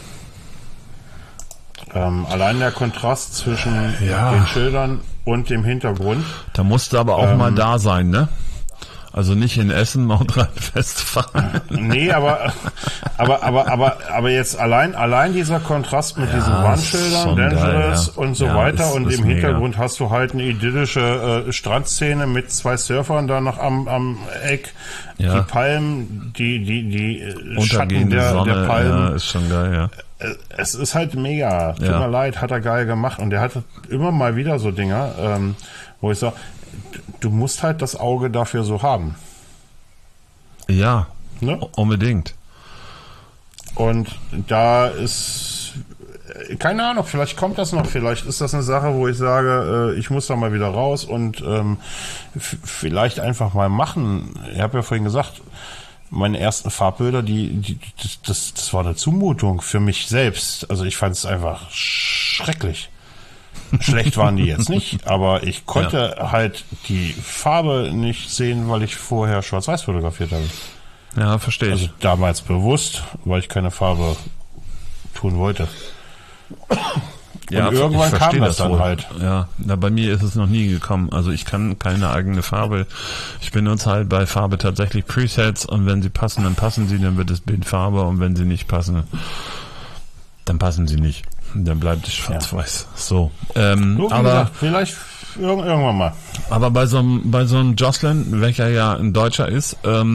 Allein der Kontrast zwischen den Schildern und dem Hintergrund. Da musste aber auch mal da sein, ne? Also nicht in Essen, Nordrhein-Westfalen. Nee, aber jetzt allein dieser Kontrast mit diesen Warnschildern, Dangerous und so weiter und im Hintergrund hast du halt eine idyllische Strandszene mit 2 Surfern da noch am Eck, die Palmen, die Schatten der Palmen. Ja, ist schon geil, ja. Es ist halt mega. Tut mir leid, hat er geil gemacht und der hatte immer mal wieder so Dinger, wo ich sage, du musst halt das Auge dafür so haben. Ja, ne? Unbedingt. Und da ist, keine Ahnung, vielleicht kommt das noch, vielleicht ist das eine Sache, wo ich sage, ich muss da mal wieder raus und vielleicht einfach mal machen. Ich habe ja vorhin gesagt, meine ersten Farbbilder, das war eine Zumutung für mich selbst. Also ich fand es einfach schrecklich. Schlecht waren die jetzt nicht, aber ich konnte halt die Farbe nicht sehen, weil ich vorher schwarz-weiß fotografiert habe. Ja, verstehe ich. Also damals bewusst, weil ich keine Farbe tun wollte. Ja, und irgendwann kam das dann halt. Ja, bei mir ist es noch nie gekommen. Also ich kann keine eigene Farbe. Ich benutze halt bei Farbe tatsächlich Presets und wenn sie passen, dann passen sie, dann wird das Bild Farbe und wenn sie nicht passen, dann passen sie nicht. Dann bleibt es schwarz-weiß. So. Aber gesagt, vielleicht irgendwann mal. Aber bei so einem Jocelyn, welcher ja ein Deutscher ist,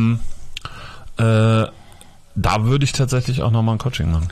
da würde ich tatsächlich auch nochmal ein Coaching machen.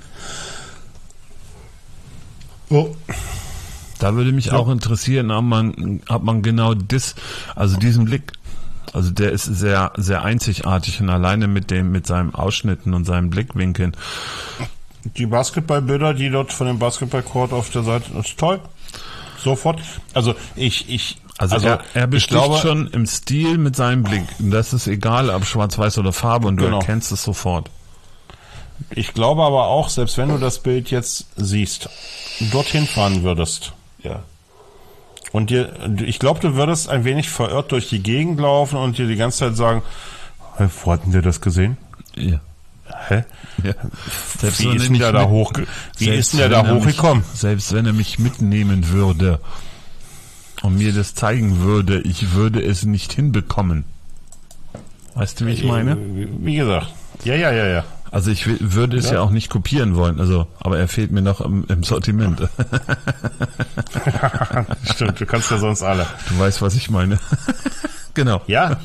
Oh. Da würde mich auch interessieren, ob man genau diesen Blick, also der ist sehr, sehr einzigartig und alleine mit seinen Ausschnitten und seinen Blickwinkeln. Die Basketballbilder, die dort von dem Basketballcourt auf der Seite, ist toll. Sofort. Also er besticht schon im Stil mit seinem Blick. Das ist egal, ob schwarz-weiß oder Farbe und du erkennst es sofort. Ich glaube aber auch, selbst wenn du das Bild jetzt siehst, dorthin fahren würdest. Ja. Und ich glaube, du würdest ein wenig verirrt durch die Gegend laufen und dir die ganze Zeit sagen, wo hatten wir das gesehen? Ja. Hä? Ja. Wie ist denn der da hochgekommen? Selbst wenn er mich mitnehmen würde und mir das zeigen würde, ich würde es nicht hinbekommen. Weißt du, wie ich meine? Wie gesagt. Ja. Also ich würde es ja auch nicht kopieren wollen, aber er fehlt mir noch im Sortiment. Stimmt, du kannst ja sonst alle. Du weißt, was ich meine. Genau. Ja,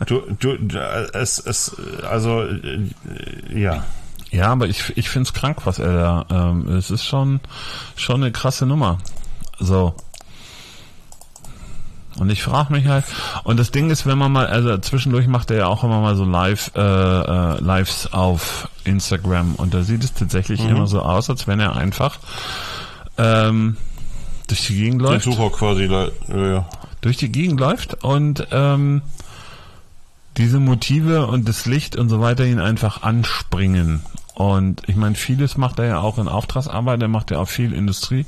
ja. Ja, aber ich finde es krank, was er da, es ist schon eine krasse Nummer. So. Und ich frage mich halt, und das Ding ist, wenn man mal, also zwischendurch macht er ja auch immer mal so Lives auf Instagram und da sieht es tatsächlich immer so aus, als wenn er einfach durch die Gegend läuft. Den Sucher quasi, ja. Durch die Gegend läuft und diese Motive und das Licht und so weiter ihn einfach anspringen. Und ich meine, vieles macht er ja auch in Auftragsarbeit, er macht ja auch viel Industrie.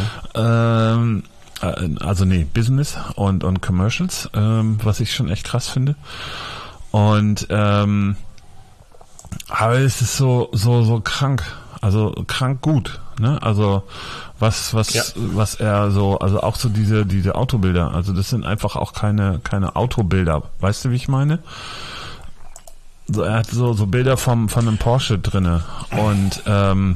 Business und Commercials, was ich schon echt krass finde. Und aber es ist so krank, also krank gut, ne? Also was er so, also auch so diese Autobilder, also das sind einfach auch keine Autobilder, weißt du, wie ich meine? So, er hat so Bilder von einem Porsche drinne und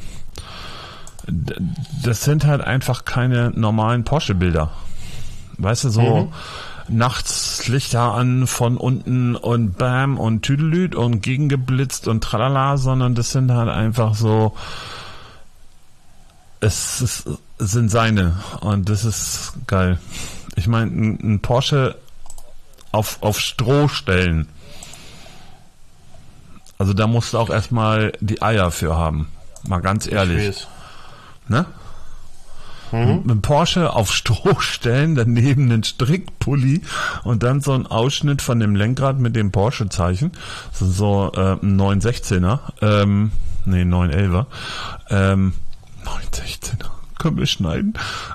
das sind halt einfach keine normalen Porsche-Bilder. Weißt du, so nachts Lichter an von unten und bam und Tüdelüt und gegengeblitzt und tralala, sondern das sind halt einfach so, sind seine und das ist geil. Ich meine, ein Porsche auf Stroh stellen, also da musst du auch erstmal die Eier für haben. Mal ganz ehrlich. Ne? Ein Porsche auf Stroh stellen, daneben einen Strickpulli und dann so ein Ausschnitt von dem Lenkrad mit dem Porsche-Zeichen. Das ist so ein 916er. 911er. 916er. Können wir schneiden?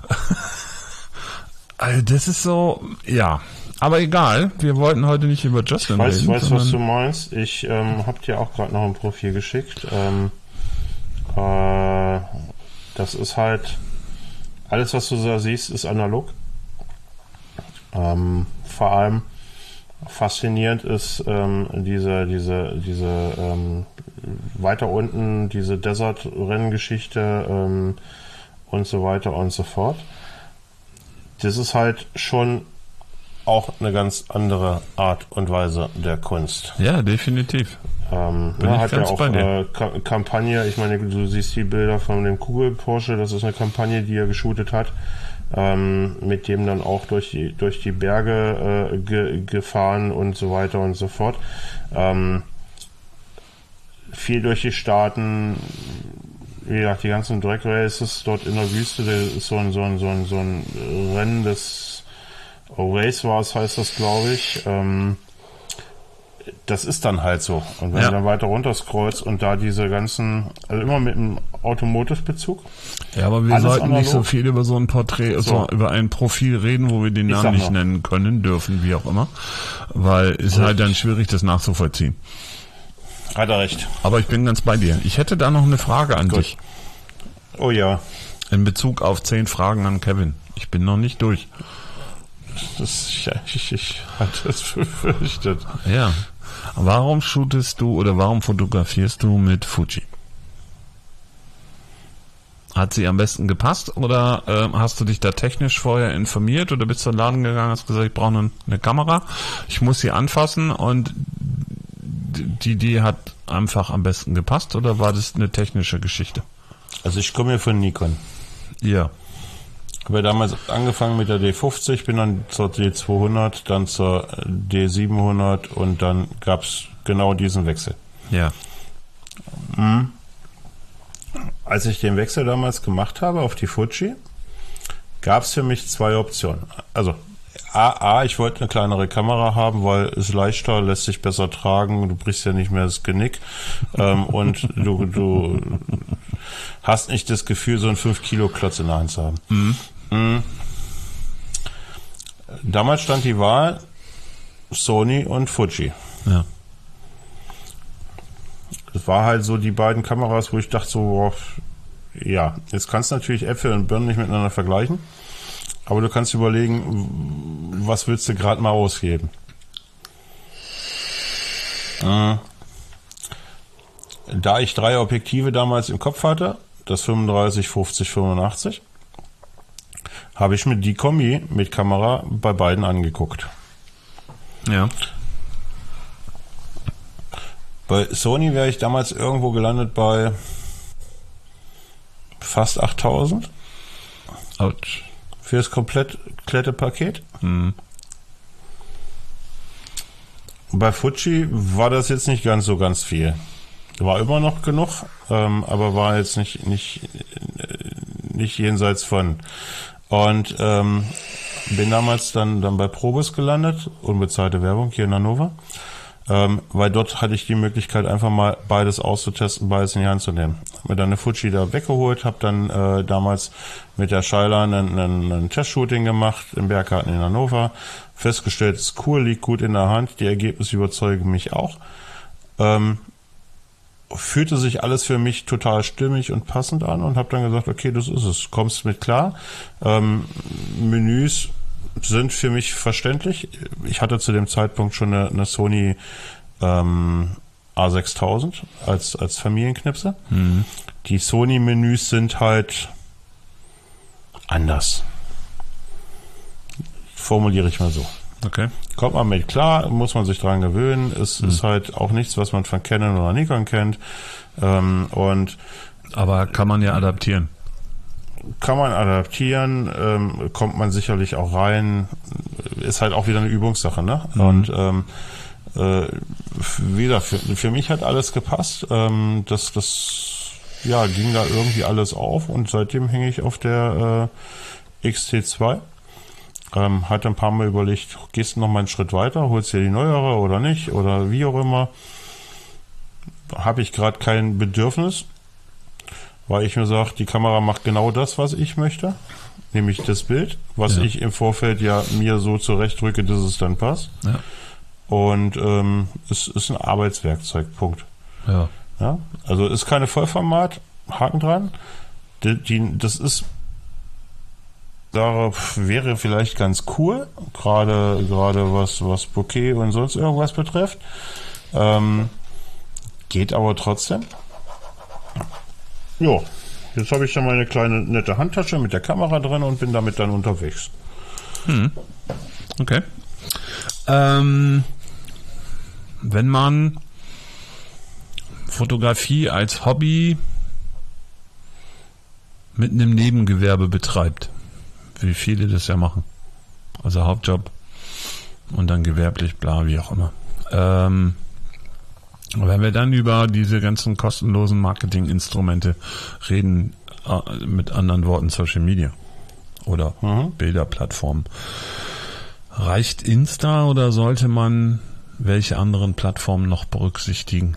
Also das ist so, ja. Aber egal, wir wollten heute nicht über Jocelyn reden. Ich weiß, was du meinst. Ich habe dir auch gerade noch ein Profil geschickt. Das ist halt, alles was du da siehst, ist analog. Vor allem faszinierend ist diese weiter unten, diese Desert-Renngeschichte und so weiter und so fort. Das ist halt schon auch eine ganz andere Art und Weise der Kunst. Ja, definitiv. Hat ja auch Kampagne, ich meine, du siehst die Bilder von dem Kugel-Porsche, das ist eine Kampagne, die er geshootet hat, mit dem dann auch durch die Berge gefahren und so weiter und so fort. Viel durch die Staaten, wie gesagt, die ganzen Drag Races dort in der Wüste, das ist so ein Rennen des Race Wars, heißt das, glaube ich. Das ist dann halt so. Und wenn du dann weiter runter scrollst und da diese ganzen, also immer mit einem Automotive-Bezug. Ja, aber wir sollten analog. Nicht so viel über so ein Porträt, über ein Profil reden, wo wir den Namen nicht nennen können, dürfen, wie auch immer. Weil es halt dann schwierig, das nachzuvollziehen. Hat er recht. Aber ich bin ganz bei dir. Ich hätte da noch eine Frage an dich. Oh ja. In Bezug auf 10 Fragen an Kevin. Ich bin noch nicht durch. Ich hatte es befürchtet. Ja. Warum shootest du oder warum fotografierst du mit Fuji? Hat sie am besten gepasst oder hast du dich da technisch vorher informiert oder bist du in den Laden gegangen und hast gesagt, ich brauche eine Kamera, ich muss sie anfassen und die hat einfach am besten gepasst oder war das eine technische Geschichte? Also ich komme ja von Nikon. Ja. Ich habe damals angefangen mit der D50, bin dann zur D200, dann zur D700 und dann gab es genau diesen Wechsel. Ja. Als ich den Wechsel damals gemacht habe auf die Fuji, gab es für mich 2 Optionen. Also ich wollte eine kleinere Kamera haben, weil es leichter, lässt sich besser tragen, du brichst ja nicht mehr das Genick und du hast nicht das Gefühl, so einen 5-Kilo-Klotz in der Hand zu haben. Damals stand die Wahl Sony und Fuji. Ja. Das war halt so die beiden Kameras, wo ich dachte so, ja, jetzt kannst du natürlich Äpfel und Birnen nicht miteinander vergleichen, aber du kannst überlegen, was willst du gerade mal ausgeben. Da ich 3 Objektive damals im Kopf hatte, das 35, 50, 85, habe ich mir die Kombi mit Kamera bei beiden angeguckt. Ja. Bei Sony wäre ich damals irgendwo gelandet bei fast 8.000. Autsch. Für das komplette Paket. Bei Fuji war das jetzt nicht ganz viel. War immer noch genug, aber war jetzt nicht jenseits von. Und bin damals dann bei Probus gelandet, unbezahlte Werbung hier in Hannover, weil dort hatte ich die Möglichkeit, einfach mal beides auszutesten, beides in die Hand zu nehmen. Hab mir dann eine Fuji da weggeholt, habe dann damals mit der Scheiler ein Testshooting gemacht im Berggarten in Hannover, festgestellt, es ist cool, liegt gut in der Hand, die Ergebnisse überzeugen mich auch. Fühlte sich alles für mich total stimmig und passend an und habe dann gesagt, okay, das ist es, kommst mit klar. Menüs sind für mich verständlich. Ich hatte zu dem Zeitpunkt schon eine Sony A6000 als Familienknipse. Die Sony-Menüs sind halt anders. Formuliere ich mal so. Okay. Kommt man mit klar, muss man sich dran gewöhnen. Es ist halt auch nichts, was man von Canon oder Nikon kennt. Aber kann man ja adaptieren. Kann man adaptieren, kommt man sicherlich auch rein. Ist halt auch wieder eine Übungssache, ne? Und wie gesagt, für mich hat alles gepasst. Das ging da irgendwie alles auf und seitdem hänge ich auf der XT2. Hatte ein paar Mal überlegt, gehst du noch mal einen Schritt weiter, holst dir die neuere oder nicht oder wie auch immer. Habe ich gerade kein Bedürfnis, weil ich mir sage, die Kamera macht genau das, was ich möchte, nämlich das Bild, was ich im Vorfeld ja mir so zurechtrücke, dass es dann passt. Ja. Und es ist ein Arbeitswerkzeug, Punkt. Ja. Ja? Also ist keine Vollformat, Haken dran. Das ist Sache wäre vielleicht ganz cool, gerade was Bouquet und sonst irgendwas betrifft. Geht aber trotzdem. Jo, jetzt habe ich dann meine kleine nette Handtasche mit der Kamera drin und bin damit dann unterwegs. Okay. Wenn man Fotografie als Hobby mit einem Nebengewerbe betreibt, wie viele das ja machen, also Hauptjob und dann gewerblich, bla, wie auch immer. Wenn wir dann über diese ganzen kostenlosen Marketinginstrumente reden, mit anderen Worten Social Media oder Bilderplattformen, reicht Insta oder sollte man welche anderen Plattformen noch berücksichtigen?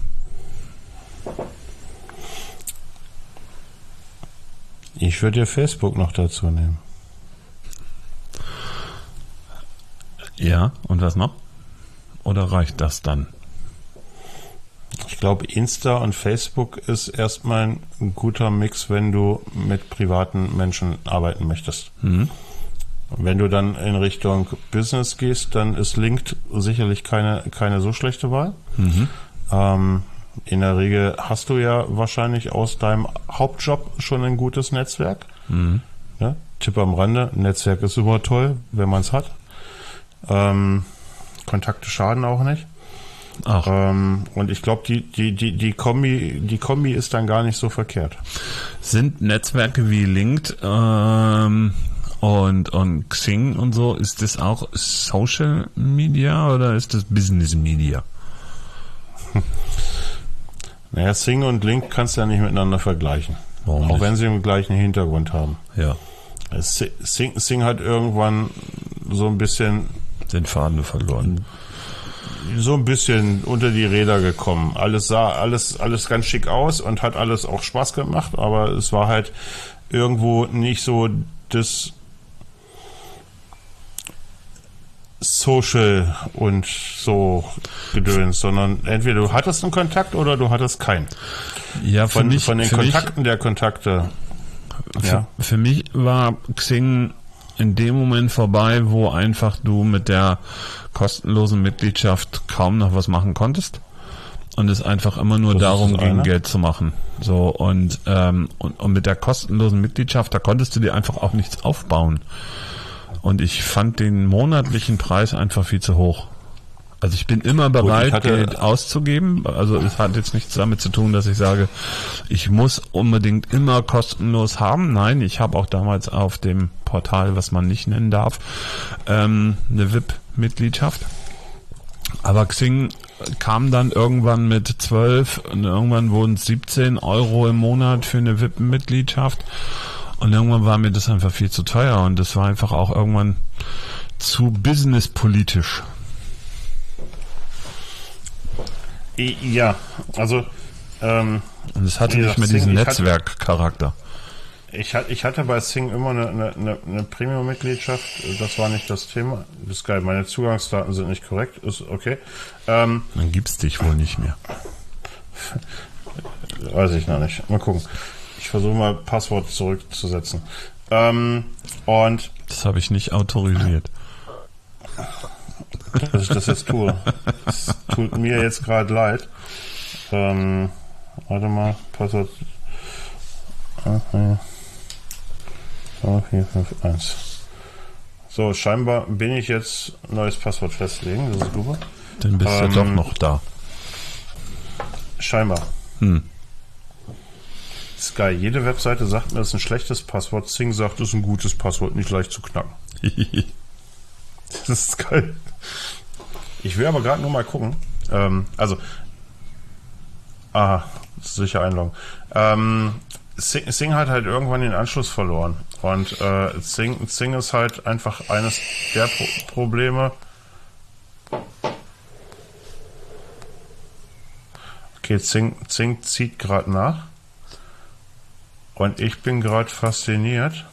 Ich würde ja Facebook noch dazu nehmen. Ja, und was noch? Oder reicht das dann? Ich glaube, Insta und Facebook ist erstmal ein guter Mix, wenn du mit privaten Menschen arbeiten möchtest. Wenn du dann in Richtung Business gehst, dann ist LinkedIn sicherlich keine so schlechte Wahl. In der Regel hast du ja wahrscheinlich aus deinem Hauptjob schon ein gutes Netzwerk. Ja, Tipp am Rande, Netzwerk ist immer toll, wenn man es hat. Kontakte schaden auch nicht. Und ich glaube, die Kombi ist dann gar nicht so verkehrt. Sind Netzwerke wie LinkedIn und Xing und so, ist das auch Social Media oder ist das Business Media? Naja, Xing und Link kannst du ja nicht miteinander vergleichen. Warum auch nicht? wenn sie den gleichen Hintergrund haben. Ja. Xing hat irgendwann so ein bisschen Den Faden verloren. So ein bisschen unter die Räder gekommen. Alles sah alles ganz schick aus und hat alles auch Spaß gemacht, aber es war halt irgendwo nicht so das Social und so Gedöns, sondern entweder du hattest einen Kontakt oder du hattest keinen. Ja, Von den Kontakten der Kontakte. Für mich war Xing in dem Moment vorbei, wo einfach du mit der kostenlosen Mitgliedschaft kaum noch was machen konntest und es einfach immer nur darum ging, Geld zu machen. So und mit der kostenlosen Mitgliedschaft, da konntest du dir einfach auch nichts aufbauen. Und ich fand den monatlichen Preis einfach viel zu hoch. Also ich bin immer bereit, Geld auszugeben. Also es hat jetzt nichts damit zu tun, dass ich sage, ich muss unbedingt immer kostenlos haben. Nein, ich habe auch damals auf dem Portal, was man nicht nennen darf, eine VIP-Mitgliedschaft. Aber Xing kam dann irgendwann mit 12 und irgendwann wurden es 17 € im Monat für eine VIP-Mitgliedschaft. Und irgendwann war mir das einfach viel zu teuer und das war einfach auch irgendwann zu businesspolitisch. Ja, also und es hatte nicht mehr diesen Netzwerkcharakter. Ich hatte bei Xing immer eine Premium-Mitgliedschaft, das war nicht das Thema. Das ist geil, meine Zugangsdaten sind nicht korrekt, ist okay. Dann gibt's dich wohl nicht mehr. Weiß ich noch nicht. Mal gucken. Ich versuche mal Passwort zurückzusetzen. Und das habe ich nicht autorisiert. Dass ich das jetzt tue. Es tut mir jetzt gerade leid. Warte mal, Passwort 451. So, scheinbar bin ich jetzt neues Passwort festlegen. Das ist super. Dann bist du doch noch da. Scheinbar. Ist geil. Jede Webseite sagt mir, das ist ein schlechtes Passwort. Xing sagt, das ist ein gutes Passwort, nicht leicht zu knacken. Das ist geil. Ich will aber gerade nur mal gucken. Sicher einloggen. Xing hat halt irgendwann den Anschluss verloren. Und Xing ist halt einfach eines der Probleme. Okay, Xing zieht gerade nach. Und ich bin gerade fasziniert.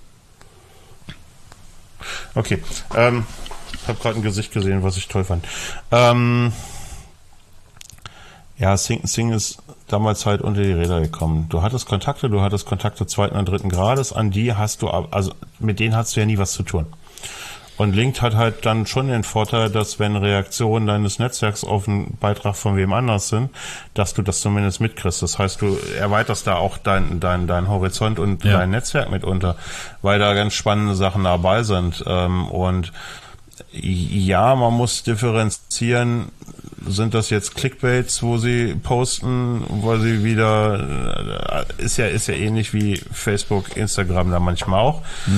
Okay, ich habe gerade ein Gesicht gesehen, was ich toll fand. Ja, Xing ist damals halt unter die Räder gekommen. Du hattest Kontakte zweiten und dritten Grades, an die hast du, also mit denen hast du ja nie was zu tun. Und LinkedIn hat halt dann schon den Vorteil, dass wenn Reaktionen deines Netzwerks auf einen Beitrag von wem anders sind, dass du das zumindest mitkriegst. Das heißt, du erweiterst da auch dein Horizont und dein Netzwerk mitunter, weil da ganz spannende Sachen dabei sind. Und ja, man muss differenzieren, sind das jetzt Clickbaits, wo sie posten, weil sie wieder, ist ja ähnlich wie Facebook, Instagram da manchmal auch.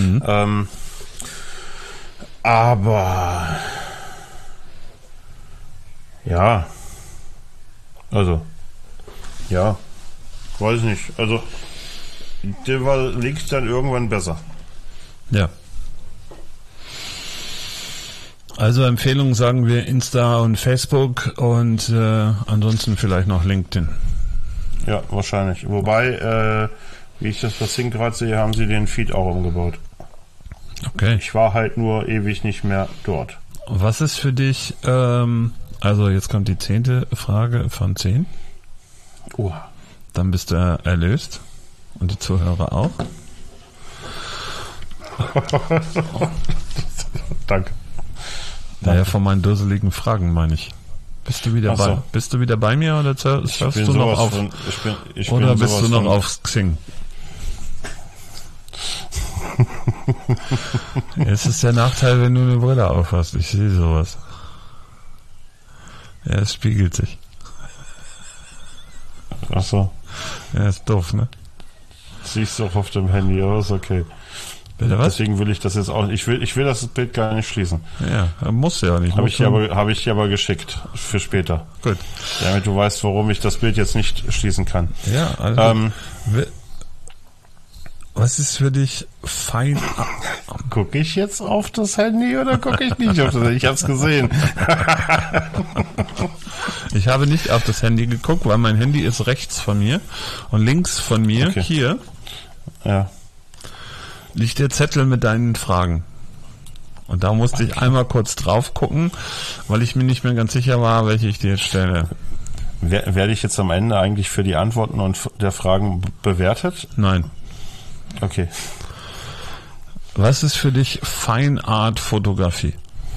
Aber ja, also ja, weiß nicht. Also der war liegt dann irgendwann besser. Ja. Also Empfehlungen sagen wir Insta und Facebook und ansonsten vielleicht noch LinkedIn. Ja, wahrscheinlich. Wobei, wie ich das bei Xing gerade sehe, haben sie den Feed auch umgebaut. Okay. Ich war halt nur ewig nicht mehr dort. Was ist für dich, also jetzt kommt die 10. Frage von 10. Dann bist du erlöst und die Zuhörer auch. Danke. Naja, von meinen dusseligen Fragen meine ich. Bist du wieder bei mir oder surfst du noch auf oder bist du noch auf Xing? Es ist der Nachteil, wenn du eine Brille aufhast. Ich sehe sowas. Ja, es spiegelt sich. Ach so. Ja, ist doof, ne? Siehst du auch auf dem Handy, aber ist okay. Bitte was? Deswegen will ich das jetzt auch. Ich will das Bild gar nicht schließen. Ja, muss ja nicht. Habe ich dir aber geschickt für später. Gut. Damit du weißt, warum ich das Bild jetzt nicht schließen kann. Ja, also was ist für dich fein? Gucke ich jetzt auf das Handy oder gucke ich nicht auf das Handy? Ich habe es gesehen. Ich habe nicht auf das Handy geguckt, weil mein Handy ist rechts von mir und links von mir, hier, liegt der Zettel mit deinen Fragen. Und da musste ich einmal kurz drauf gucken, weil ich mir nicht mehr ganz sicher war, welche ich dir jetzt stelle. Werde ich jetzt am Ende eigentlich für die Antworten und der Fragen bewertet? Nein. Okay. Was ist für dich Fine Art Fotografie?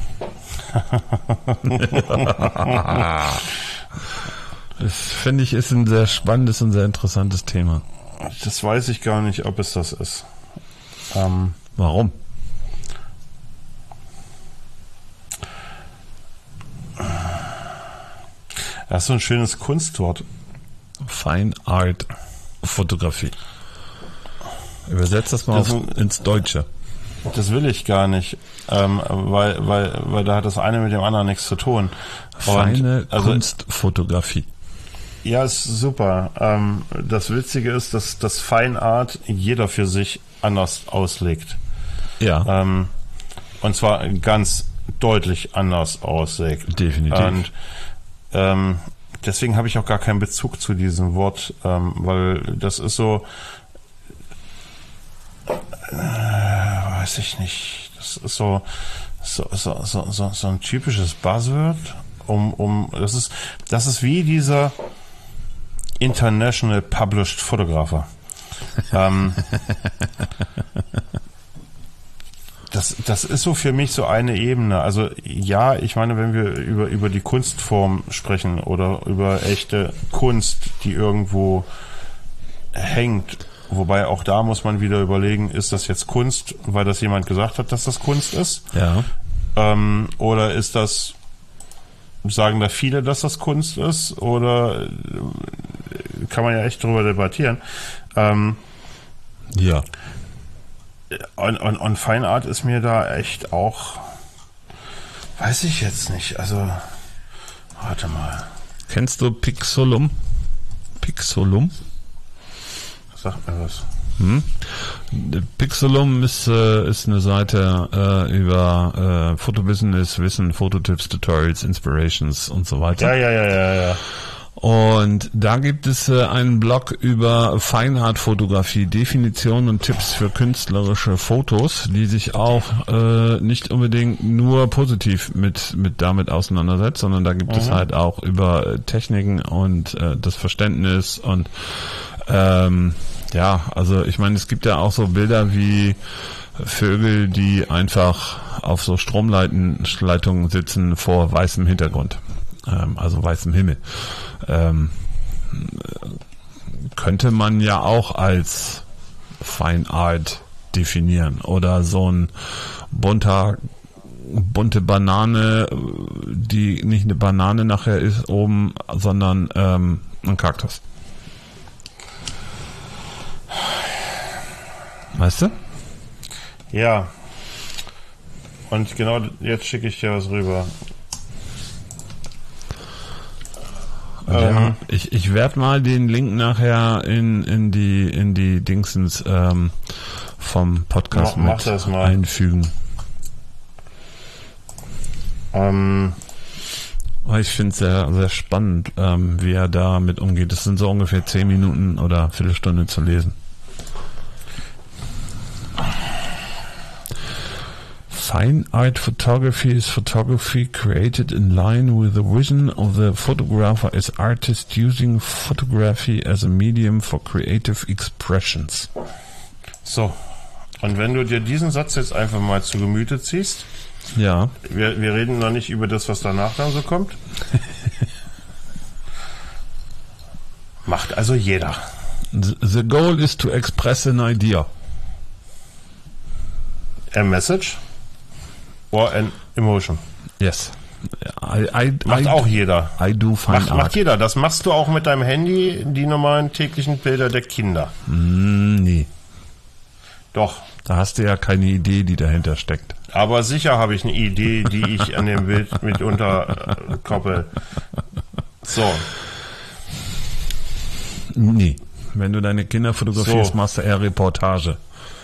Das finde ich ist ein sehr spannendes und sehr interessantes Thema. Das weiß ich gar nicht, ob es das ist. Warum? Das ist so ein schönes Kunstwort. Fine Art Fotografie. Übersetzt das mal ins Deutsche. Das will ich gar nicht, weil da hat das eine mit dem anderen nichts zu tun. Feine Kunstfotografie. Ja, ist super. Das Witzige ist, dass das Fine Art jeder für sich anders auslegt. Ja. Und zwar ganz deutlich anders auslegt. Definitiv. Und deswegen habe ich auch gar keinen Bezug zu diesem Wort, weil das ist so, weiß ich nicht, das ist so ein typisches Buzzword, das ist wie dieser International Published Photographer. Das ist so für mich so eine Ebene. Also ja, ich meine, wenn wir über die Kunstform sprechen oder über echte Kunst, die irgendwo hängt, wobei auch da muss man wieder überlegen, ist das jetzt Kunst, weil das jemand gesagt hat, dass das Kunst ist? Ja. Oder ist das, sagen da viele, dass das Kunst ist? Oder kann man ja echt drüber debattieren. Ja. Und Fine Art ist mir da echt auch, weiß ich jetzt nicht, also warte mal. Kennst du Pixolum? Sag mir was. Pixolum ist eine Seite über Fotobusiness, Wissen, Fototipps, Tutorials, Inspirations und so weiter. Ja. Und da gibt es einen Blog über Feinart-Fotografie, Definitionen und Tipps für künstlerische Fotos, die sich auch nicht unbedingt nur positiv mit damit auseinandersetzt, sondern da gibt es halt auch über Techniken und das Verständnis und ja, also ich meine, es gibt ja auch so Bilder wie Vögel, die einfach auf so Stromleitungen sitzen vor weißem Hintergrund. Also weißem Himmel. Könnte man ja auch als Fine Art definieren. Oder so ein bunte Banane, die nicht eine Banane nachher ist oben, sondern ein Kaktus. Weißt du? Ja. Und genau jetzt schicke ich dir was rüber. Ja, ich werde mal den Link nachher in die Dingsens vom Podcast mach das mal einfügen. Ich finde es sehr, sehr spannend, wie er damit umgeht. Das sind so ungefähr 10 Minuten oder Viertelstunde zu lesen. Fine art photography is photography created in line with the vision of the photographer as artist using photography as a medium for creative expressions. So, und wenn du dir diesen Satz jetzt einfach mal zu Gemüte ziehst, ja. Wir reden noch nicht über das, was danach dann so kommt. Macht also jeder. The goal is to express an idea. A message? Or an emotion. Yes. Macht auch jeder. I do fine art. Macht jeder. Das machst du auch mit deinem Handy, die normalen täglichen Bilder der Kinder. Nee. Doch. Da hast du ja keine Idee, die dahinter steckt. Aber sicher habe ich eine Idee, die ich an dem Bild mitunter koppel. So. Nee. Wenn du deine Kinder fotografierst, So. machst du eher Reportage.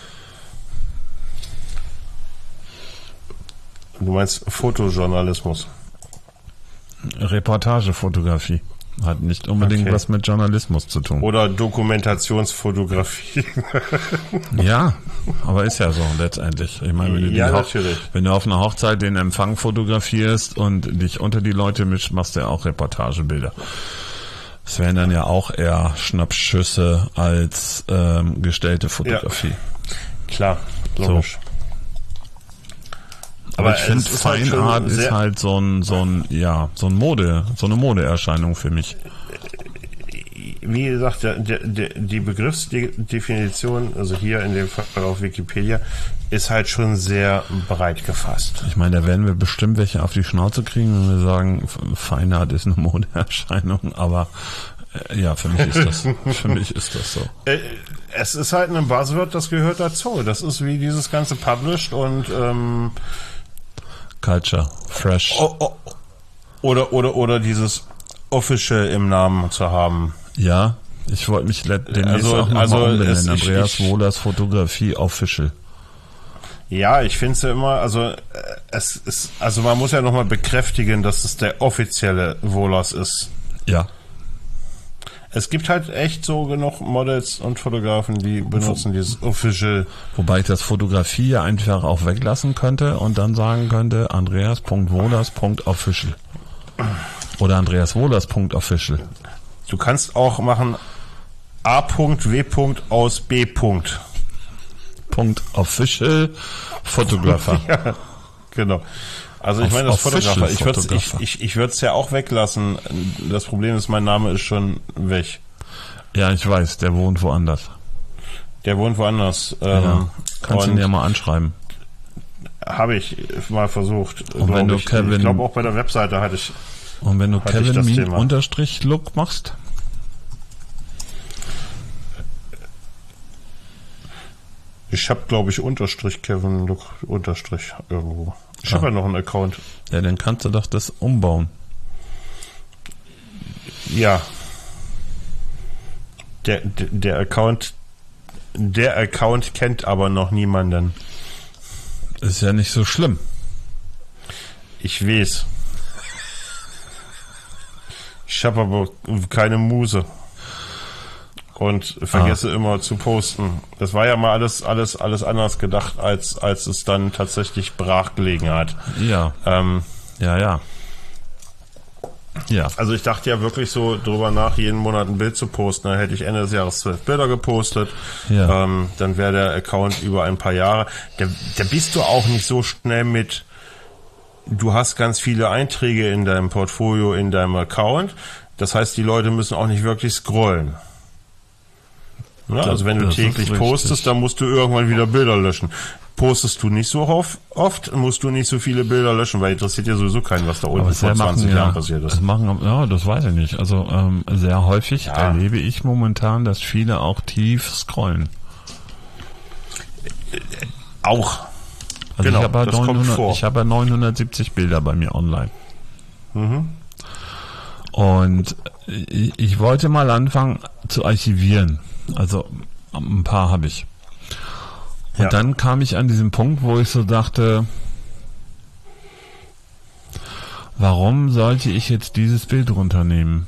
Du meinst Fotojournalismus? Reportagefotografie. Hat nicht unbedingt was mit Journalismus zu tun. Oder Dokumentationsfotografie. Ja, aber ist ja so letztendlich. Ich meine, wenn du auf einer Hochzeit den Empfang fotografierst und dich unter die Leute mischst, machst du ja auch Reportagebilder. Das wären dann ja auch eher Schnappschüsse als gestellte Fotografie. Ja. Klar, logisch. So. Aber ich finde, Fine Art ist halt so eine Modeerscheinung für mich. Wie gesagt, die Begriffsdefinition, also hier in dem Fall auf Wikipedia, ist halt schon sehr breit gefasst. Ich meine, da werden wir bestimmt welche auf die Schnauze kriegen, wenn wir sagen, Fine Art ist eine Modeerscheinung, aber ja, für mich ist das so. Es ist halt ein Buzzword, das gehört dazu. Das ist wie dieses ganze Published und Culture, Fresh. Oder dieses Official im Namen zu haben. Ja, ich wollte mich demnächst auch noch mal umbenennen. Andreas Wohlers Fotografie Official. Ja, ich finde es ja immer, also man muss ja nochmal bekräftigen, dass es der offizielle Wohlers ist. Ja. Es gibt halt echt so genug Models und Fotografen, die benutzen dieses Official. Wobei ich das Fotografie ja einfach auch weglassen könnte und dann sagen könnte Andreas.wohlers.official. Oder Andreaswohlers.official. Du kannst auch machen A.W. aus B. Official Photographer. Ja, genau. Also ich meine, das Fotografer, ich würde es ja auch weglassen. Das Problem ist, mein Name ist schon weg. Ja, ich weiß, der wohnt woanders. Kannst du ihn ja mal anschreiben. Habe ich mal versucht. Und wenn du ich glaube auch bei der Webseite hatte ich. Und wenn du Kevin_Look machst? Ich habe, glaube ich, Kevin Look irgendwo. Ich habe ja noch einen Account. Ja, dann kannst du doch das umbauen. Ja. Der Account kennt aber noch niemanden. Ist ja nicht so schlimm. Ich weiß. Ich Ich habe aber keine Muße. Und vergesse immer zu posten. Das war ja mal alles anders gedacht, als es dann tatsächlich brach gelegen hat. Ja. Ja. Also ich dachte ja wirklich so drüber nach, jeden Monat ein Bild zu posten. Da hätte ich Ende des Jahres 12 Bilder gepostet. Ja. Dann wäre der Account über ein paar Jahre. Da bist du auch nicht so schnell mit. Du hast ganz viele Einträge in deinem Portfolio, in deinem Account. Das heißt, die Leute müssen auch nicht wirklich scrollen. Ja, also wenn du täglich postest, dann musst du irgendwann wieder Bilder löschen. Postest du nicht so oft, musst du nicht so viele Bilder löschen, weil interessiert ja sowieso keinen, was da unten vor 20 Jahren passiert ist. Das weiß ich nicht. Also sehr häufig erlebe ich momentan, dass viele auch tief scrollen. Auch. Also genau, ich habe ja 970 Bilder bei mir online. Und ich wollte mal anfangen zu archivieren. Also ein paar habe ich. Und dann kam ich an diesen Punkt, wo ich so dachte, warum sollte ich jetzt dieses Bild runternehmen?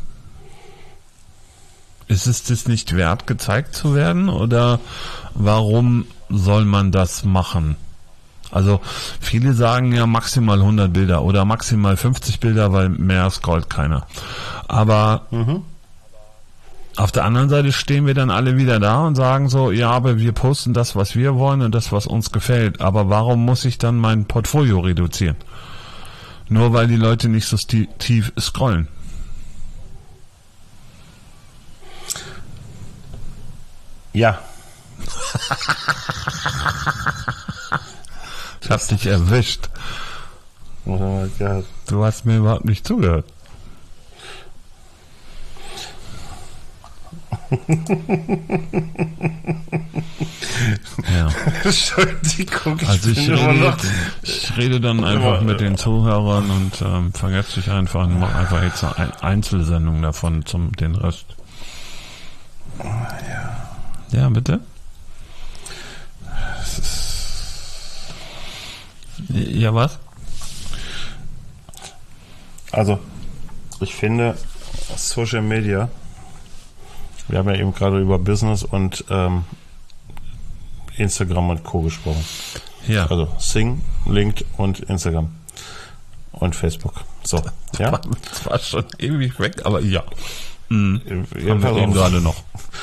Ist es das nicht wert, gezeigt zu werden? Oder warum soll man das machen? Also viele sagen ja maximal 100 Bilder oder maximal 50 Bilder, weil mehr scrollt keiner. Aber auf der anderen Seite stehen wir dann alle wieder da und sagen so, ja, aber wir posten das, was wir wollen und das, was uns gefällt. Aber warum muss ich dann mein Portfolio reduzieren? Nur weil die Leute nicht so tief scrollen. Ja. Ich hab dich erwischt. Du hast mir überhaupt nicht zugehört. Ja. Entschuldigung, also ich rede dann einfach mit den Zuhörern und vergesse dich einfach und mache einfach jetzt eine Einzelsendung davon den Rest. Ja, bitte? Ja, was? Also, ich finde, Social Media, wir haben ja eben gerade über Business und Instagram und Co. gesprochen. Ja. Also Sing, LinkedIn und Instagram und Facebook. So, ja? Das war schon ewig weg, aber ja. Haben wir eben gerade noch.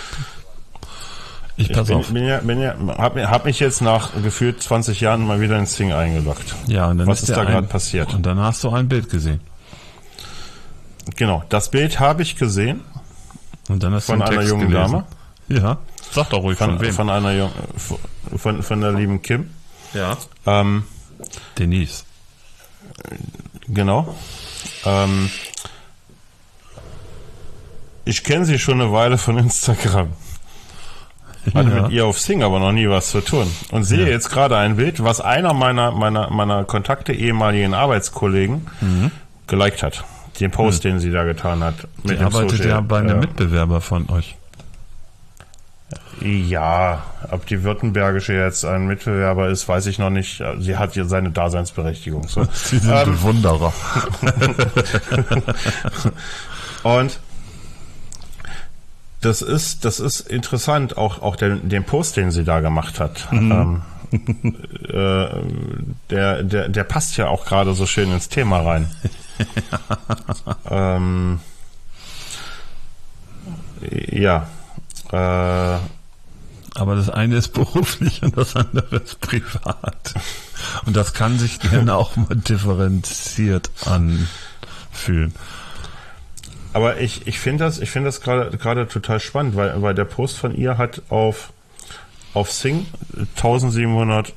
Ich hab mich jetzt nach gefühlt 20 Jahren mal wieder in Sing eingeloggt. Ja, und dann was ist da gerade passiert? Und dann hast du ein Bild gesehen. Genau, das Bild habe ich gesehen. Und dann hast von du einen einer Text jungen gelesen. Dame. Ja, sag doch ruhig von wem. Von einer von der lieben Kim. Ja. Denise. Genau. Ich kenne sie schon eine Weile von Instagram. Hatte mit ihr auf Sing aber noch nie was zu tun. Und sehe jetzt gerade ein Bild, was einer meiner Kontakte, ehemaligen Arbeitskollegen, geliked hat. Den Post, den sie da getan hat. Die arbeitet ja bei einem Mitbewerber von euch. Ja, ob die Württembergische jetzt ein Mitbewerber ist, weiß ich noch nicht. Sie hat ja seine Daseinsberechtigung. So. Sie sind Bewunderer. Und das ist interessant, auch den Post, den sie da gemacht hat. Der passt ja auch gerade so schön ins Thema rein. Ja. Aber das eine ist beruflich und das andere ist privat. Und das kann sich dann auch mal differenziert anfühlen. Aber ich finde das gerade total spannend, weil der Post von ihr hat auf Sing 1700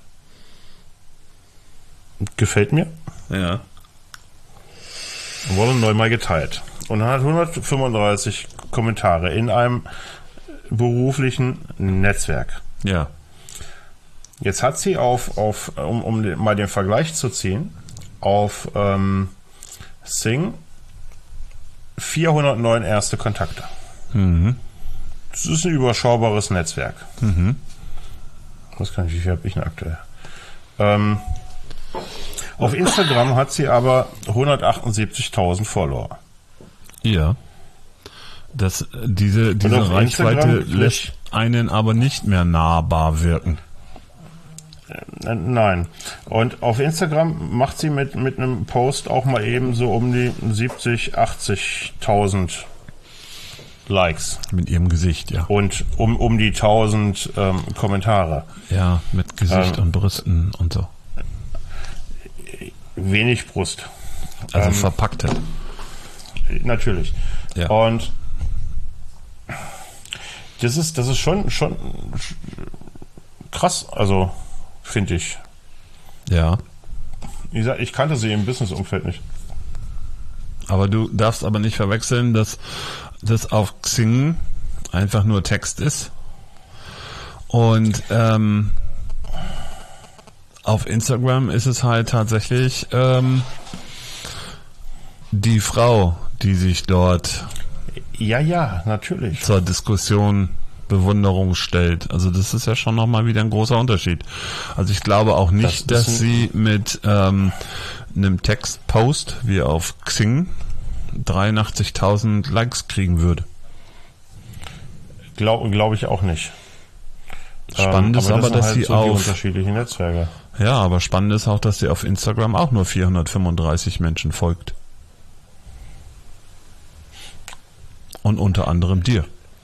gefällt mir. Ja. Wurde neu mal geteilt. Und dann hat 135 Kommentare in einem beruflichen Netzwerk. Ja. Jetzt hat sie um mal den Vergleich zu ziehen, auf Sing 409 erste Kontakte. Das ist ein überschaubares Netzwerk. Ich weiß gar nicht, wie viel habe ich denn aktuell? Auf Instagram hat sie aber 178.000 Follower. Ja. diese auf Reichweite Instagram lässt einen aber nicht mehr nahbar wirken. Nein. Und auf Instagram macht sie mit einem Post auch mal eben so um die 70, 80.000 Likes. Mit ihrem Gesicht, ja. Und um die 1000 Kommentare. Ja, mit Gesicht und Brüsten und so. Wenig Brust. Also verpackte. Natürlich. Ja. Und das ist schon krass, also finde ich. Ja. Wie gesagt, ich kannte sie im Business-Umfeld nicht. Aber du darfst aber nicht verwechseln, dass das auf Xing einfach nur Text ist. Und auf Instagram ist es halt tatsächlich die Frau, die sich dort Ja, natürlich. zur Diskussion Bewunderung stellt. Also das ist ja schon nochmal wieder ein großer Unterschied. Also ich glaube auch nicht, dass sie mit einem Textpost wie auf Xing 83.000 Likes kriegen würde. Glaube ich auch nicht. Spannend ist aber, dass halt sie so die auf unterschiedlichen Netzwerke. Ja, aber spannend ist auch, dass sie auf Instagram auch nur 435 Menschen folgt. Und unter anderem dir.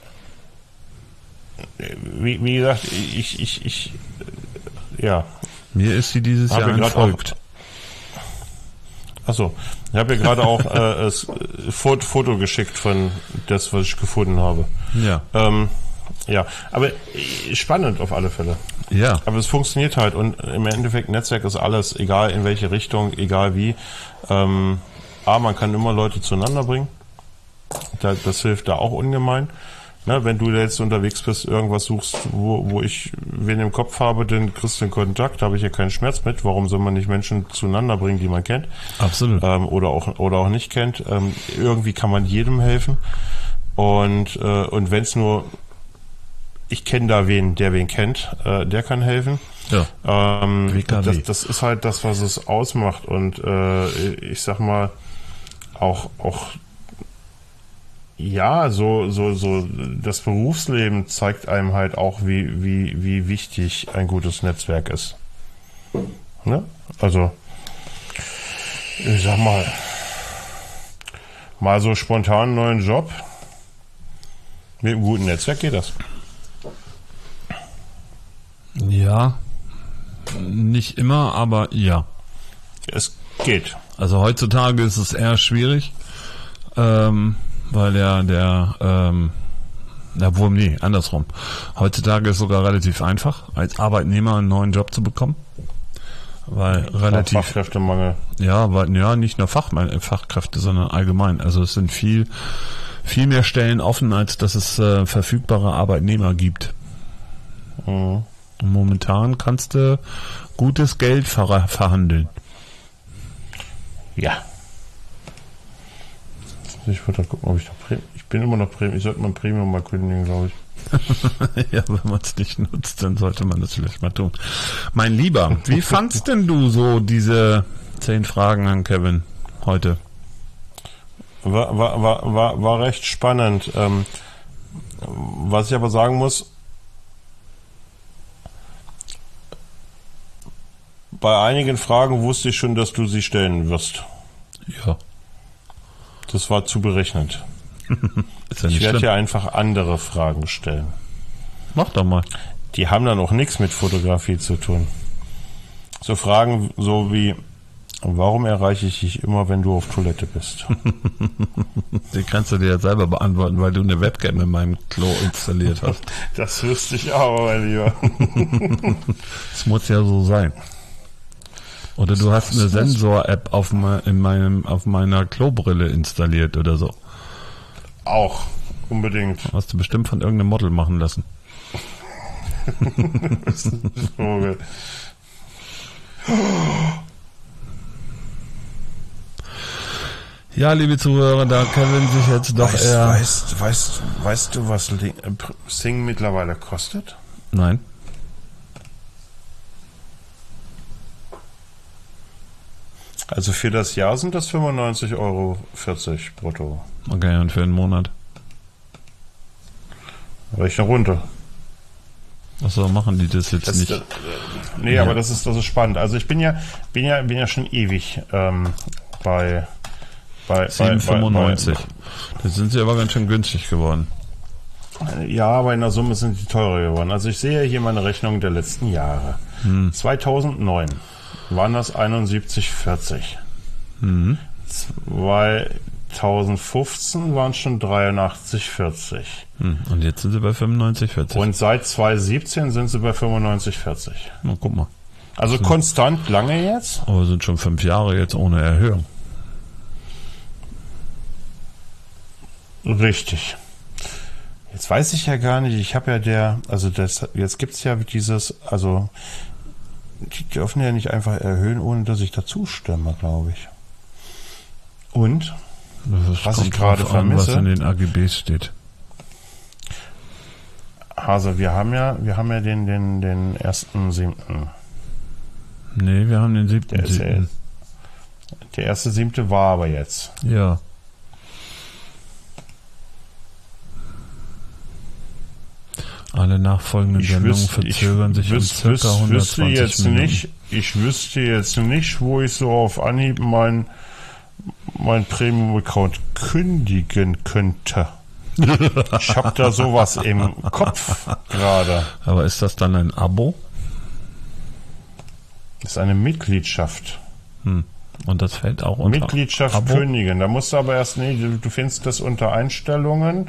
Wie gesagt, ich ja. Mir ist sie dieses Jahr entfolgt. Achso, ich habe ihr gerade auch das Foto geschickt von das, was ich gefunden habe. Ja. Ja, aber spannend auf alle Fälle. Ja. Aber es funktioniert halt und im Endeffekt Netzwerk ist alles, egal in welche Richtung, egal wie. Man kann immer Leute zueinander bringen. Das hilft da auch ungemein. Ne, wenn du jetzt unterwegs bist, irgendwas suchst, wo ich wen im Kopf habe, dann kriegst du den Kontakt, habe ich ja keinen Schmerz mit. Warum soll man nicht Menschen zueinander bringen, die man kennt? Absolut. Oder auch nicht kennt. Irgendwie kann man jedem helfen. Und wenn es nur, ich kenne da wen, der wen kennt, der kann helfen. Ja. Das ist halt das, was es ausmacht. Und ich sag mal, auch ja, so das Berufsleben zeigt einem halt auch, wie wichtig ein gutes Netzwerk ist. Ne? Also, ich sag mal so spontan einen neuen Job. Mit einem guten Netzwerk geht das. Ja, nicht immer, aber ja. Es geht. Also heutzutage ist es eher schwierig, weil andersrum. Heutzutage ist es sogar relativ einfach, als Arbeitnehmer einen neuen Job zu bekommen. Weil relativ. Fachkräftemangel. Ja, nicht nur Fachkräfte, sondern allgemein. Also es sind viel mehr Stellen offen, als dass es verfügbare Arbeitnehmer gibt. Mhm. Und momentan kannst du gutes Geld verhandeln. Ja. Ich würde gucken, ob ich noch Premium. Ich bin immer noch Premium. Ich sollte mein Premium mal kündigen, glaube ich. Ja, wenn man es nicht nutzt, dann sollte man das vielleicht mal tun. Mein Lieber, wie fandst denn du so diese 10 Fragen an Kevin heute? War recht spannend. Was ich aber sagen muss, bei einigen Fragen wusste ich schon, dass du sie stellen wirst. Ja. Das war zu berechnend. Ist ja Ich nicht werde schlimm. dir einfach andere Fragen stellen. Mach doch mal. Die haben dann auch nichts mit Fotografie zu tun. So Fragen so wie, warum erreiche ich dich immer, wenn du auf Toilette bist? Die kannst du dir ja selber beantworten, weil du eine Webcam in meinem Klo installiert hast. Das wüsste ich auch, mein Lieber. Das muss ja so sein. Oder du hast eine Sensor-App auf meiner Klobrille installiert oder so. Auch, unbedingt. Hast du bestimmt von irgendeinem Model machen lassen. Vogel. Ja, liebe Zuhörer, da Kevin sich jetzt doch eher... Weißt du, was Sing mittlerweile kostet? Nein. Also für das Jahr sind das 95,40 € brutto. Okay, und für einen Monat? Rechne runter. Achso, machen die das jetzt nicht? Nee, ja. Aber das ist spannend. Also ich bin ja schon ewig bei 7,95. Das sind sie aber ganz schön günstig geworden. Ja, aber in der Summe sind die teurer geworden. Also ich sehe hier meine Rechnung der letzten Jahre. 2009 waren das 71,40. 2015 waren es schon 83,40. Und jetzt sind sie bei 95,40. Und seit 2017 sind sie bei 95,40. Na, guck mal. Also konstant lange jetzt? Aber sind schon 5 Jahre jetzt ohne Erhöhung. Richtig. Jetzt weiß ich ja gar nicht, ich habe ja jetzt gibt es ja dieses, also die dürfen ja nicht einfach erhöhen, ohne dass ich dazu stimme, glaube ich. Und, was ich gerade vermisse, was in den AGBs steht. Also wir haben ja den 1.7. Nee, wir haben den 7.7. Der 1.7. war aber jetzt. Ja. Alle nachfolgenden Sendungen verzögern sich um ca. 120 Minuten. Ich wüsste jetzt nicht, wo ich so auf Anhieb mein Premium-Account kündigen könnte. Ich habe da sowas im Kopf gerade. Aber ist das dann ein Abo? Das ist eine Mitgliedschaft. Und das fällt auch unter Mitgliedschaft Abo? Kündigen. Da musst du aber erst, du findest das unter Einstellungen.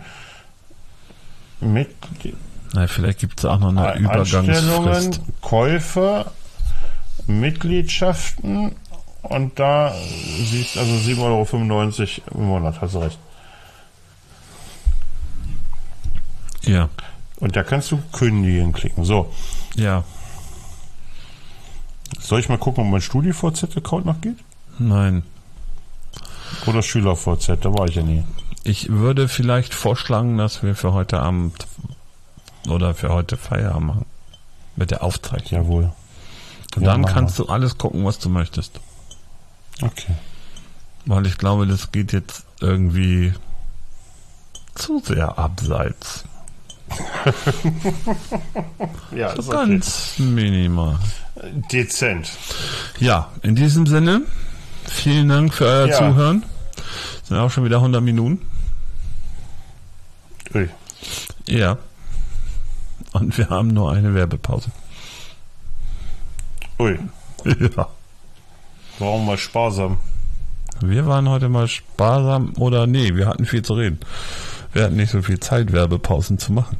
Vielleicht gibt es auch noch eine Übergangsfrist. Käufe, Mitgliedschaften und da siehst du also 7,95 € im Monat, hast du recht. Ja. Und da kannst du kündigen klicken. So. Ja. Soll ich mal gucken, ob mein StudiVZ-Account noch geht? Nein. Oder SchülerVZ, da war ich ja nie. Ich würde vielleicht vorschlagen, dass wir für heute Abend oder für heute Feierabend machen. Mit der Aufzeichnung. Jawohl. Und dann kannst du alles gucken, was du möchtest. Okay. Weil ich glaube, das geht jetzt irgendwie zu sehr abseits. Ja, so ganz minimal. Dezent. Ja, in diesem Sinne, vielen Dank für euer Zuhören. Sind auch schon wieder 100 Minuten. Ui. Ja. Und wir haben nur eine Werbepause. Ui. Ja. Warum mal sparsam? Wir waren heute mal sparsam oder nee, wir hatten viel zu reden. Wir hatten nicht so viel Zeit, Werbepausen zu machen.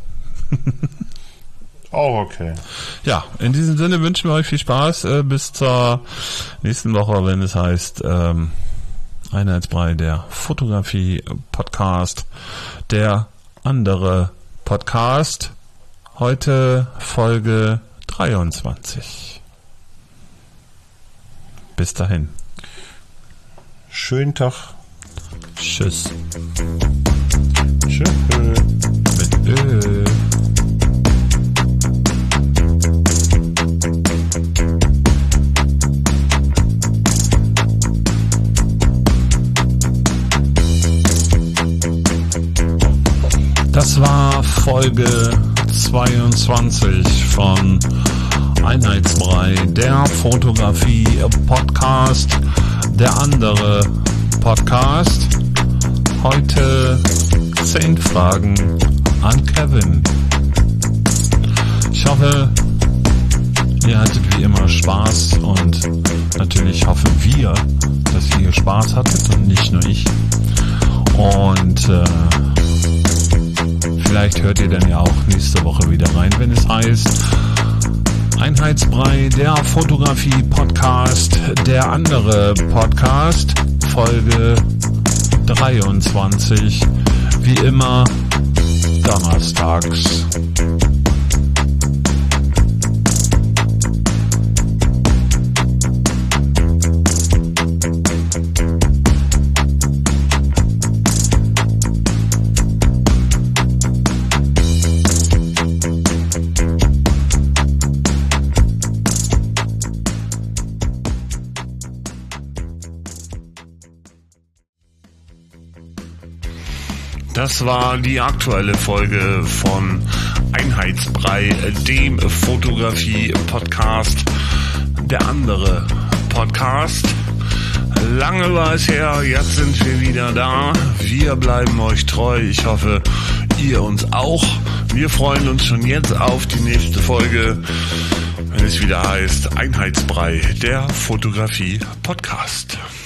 Auch okay. Ja, in diesem Sinne wünschen wir euch viel Spaß bis zur nächsten Woche, wenn es heißt Einheitsbrei, der Fotografie-Podcast, der andere Podcast. Heute Folge 23. Bis dahin. Schönen Tag. Tschüss. Tschüss. Mit Ö. Das war Folge 22 von Einheitsbrei, der Fotografie-Podcast, der andere Podcast. Heute 10 Fragen an Kevin. Ich hoffe, ihr hattet wie immer Spaß und natürlich hoffen wir, dass ihr Spaß hattet und nicht nur ich. Und vielleicht hört ihr dann ja auch nächste Woche wieder rein, wenn es heißt Einheitsbrei, der Fotografie-Podcast, der andere Podcast, Folge 23, wie immer donnerstags. Das war die aktuelle Folge von Einheitsbrei, dem Fotografie-Podcast. Der andere Podcast. Lange war es her, jetzt sind wir wieder da. Wir bleiben euch treu. Ich hoffe, ihr uns auch. Wir freuen uns schon jetzt auf die nächste Folge, wenn es wieder heißt Einheitsbrei, der Fotografie-Podcast.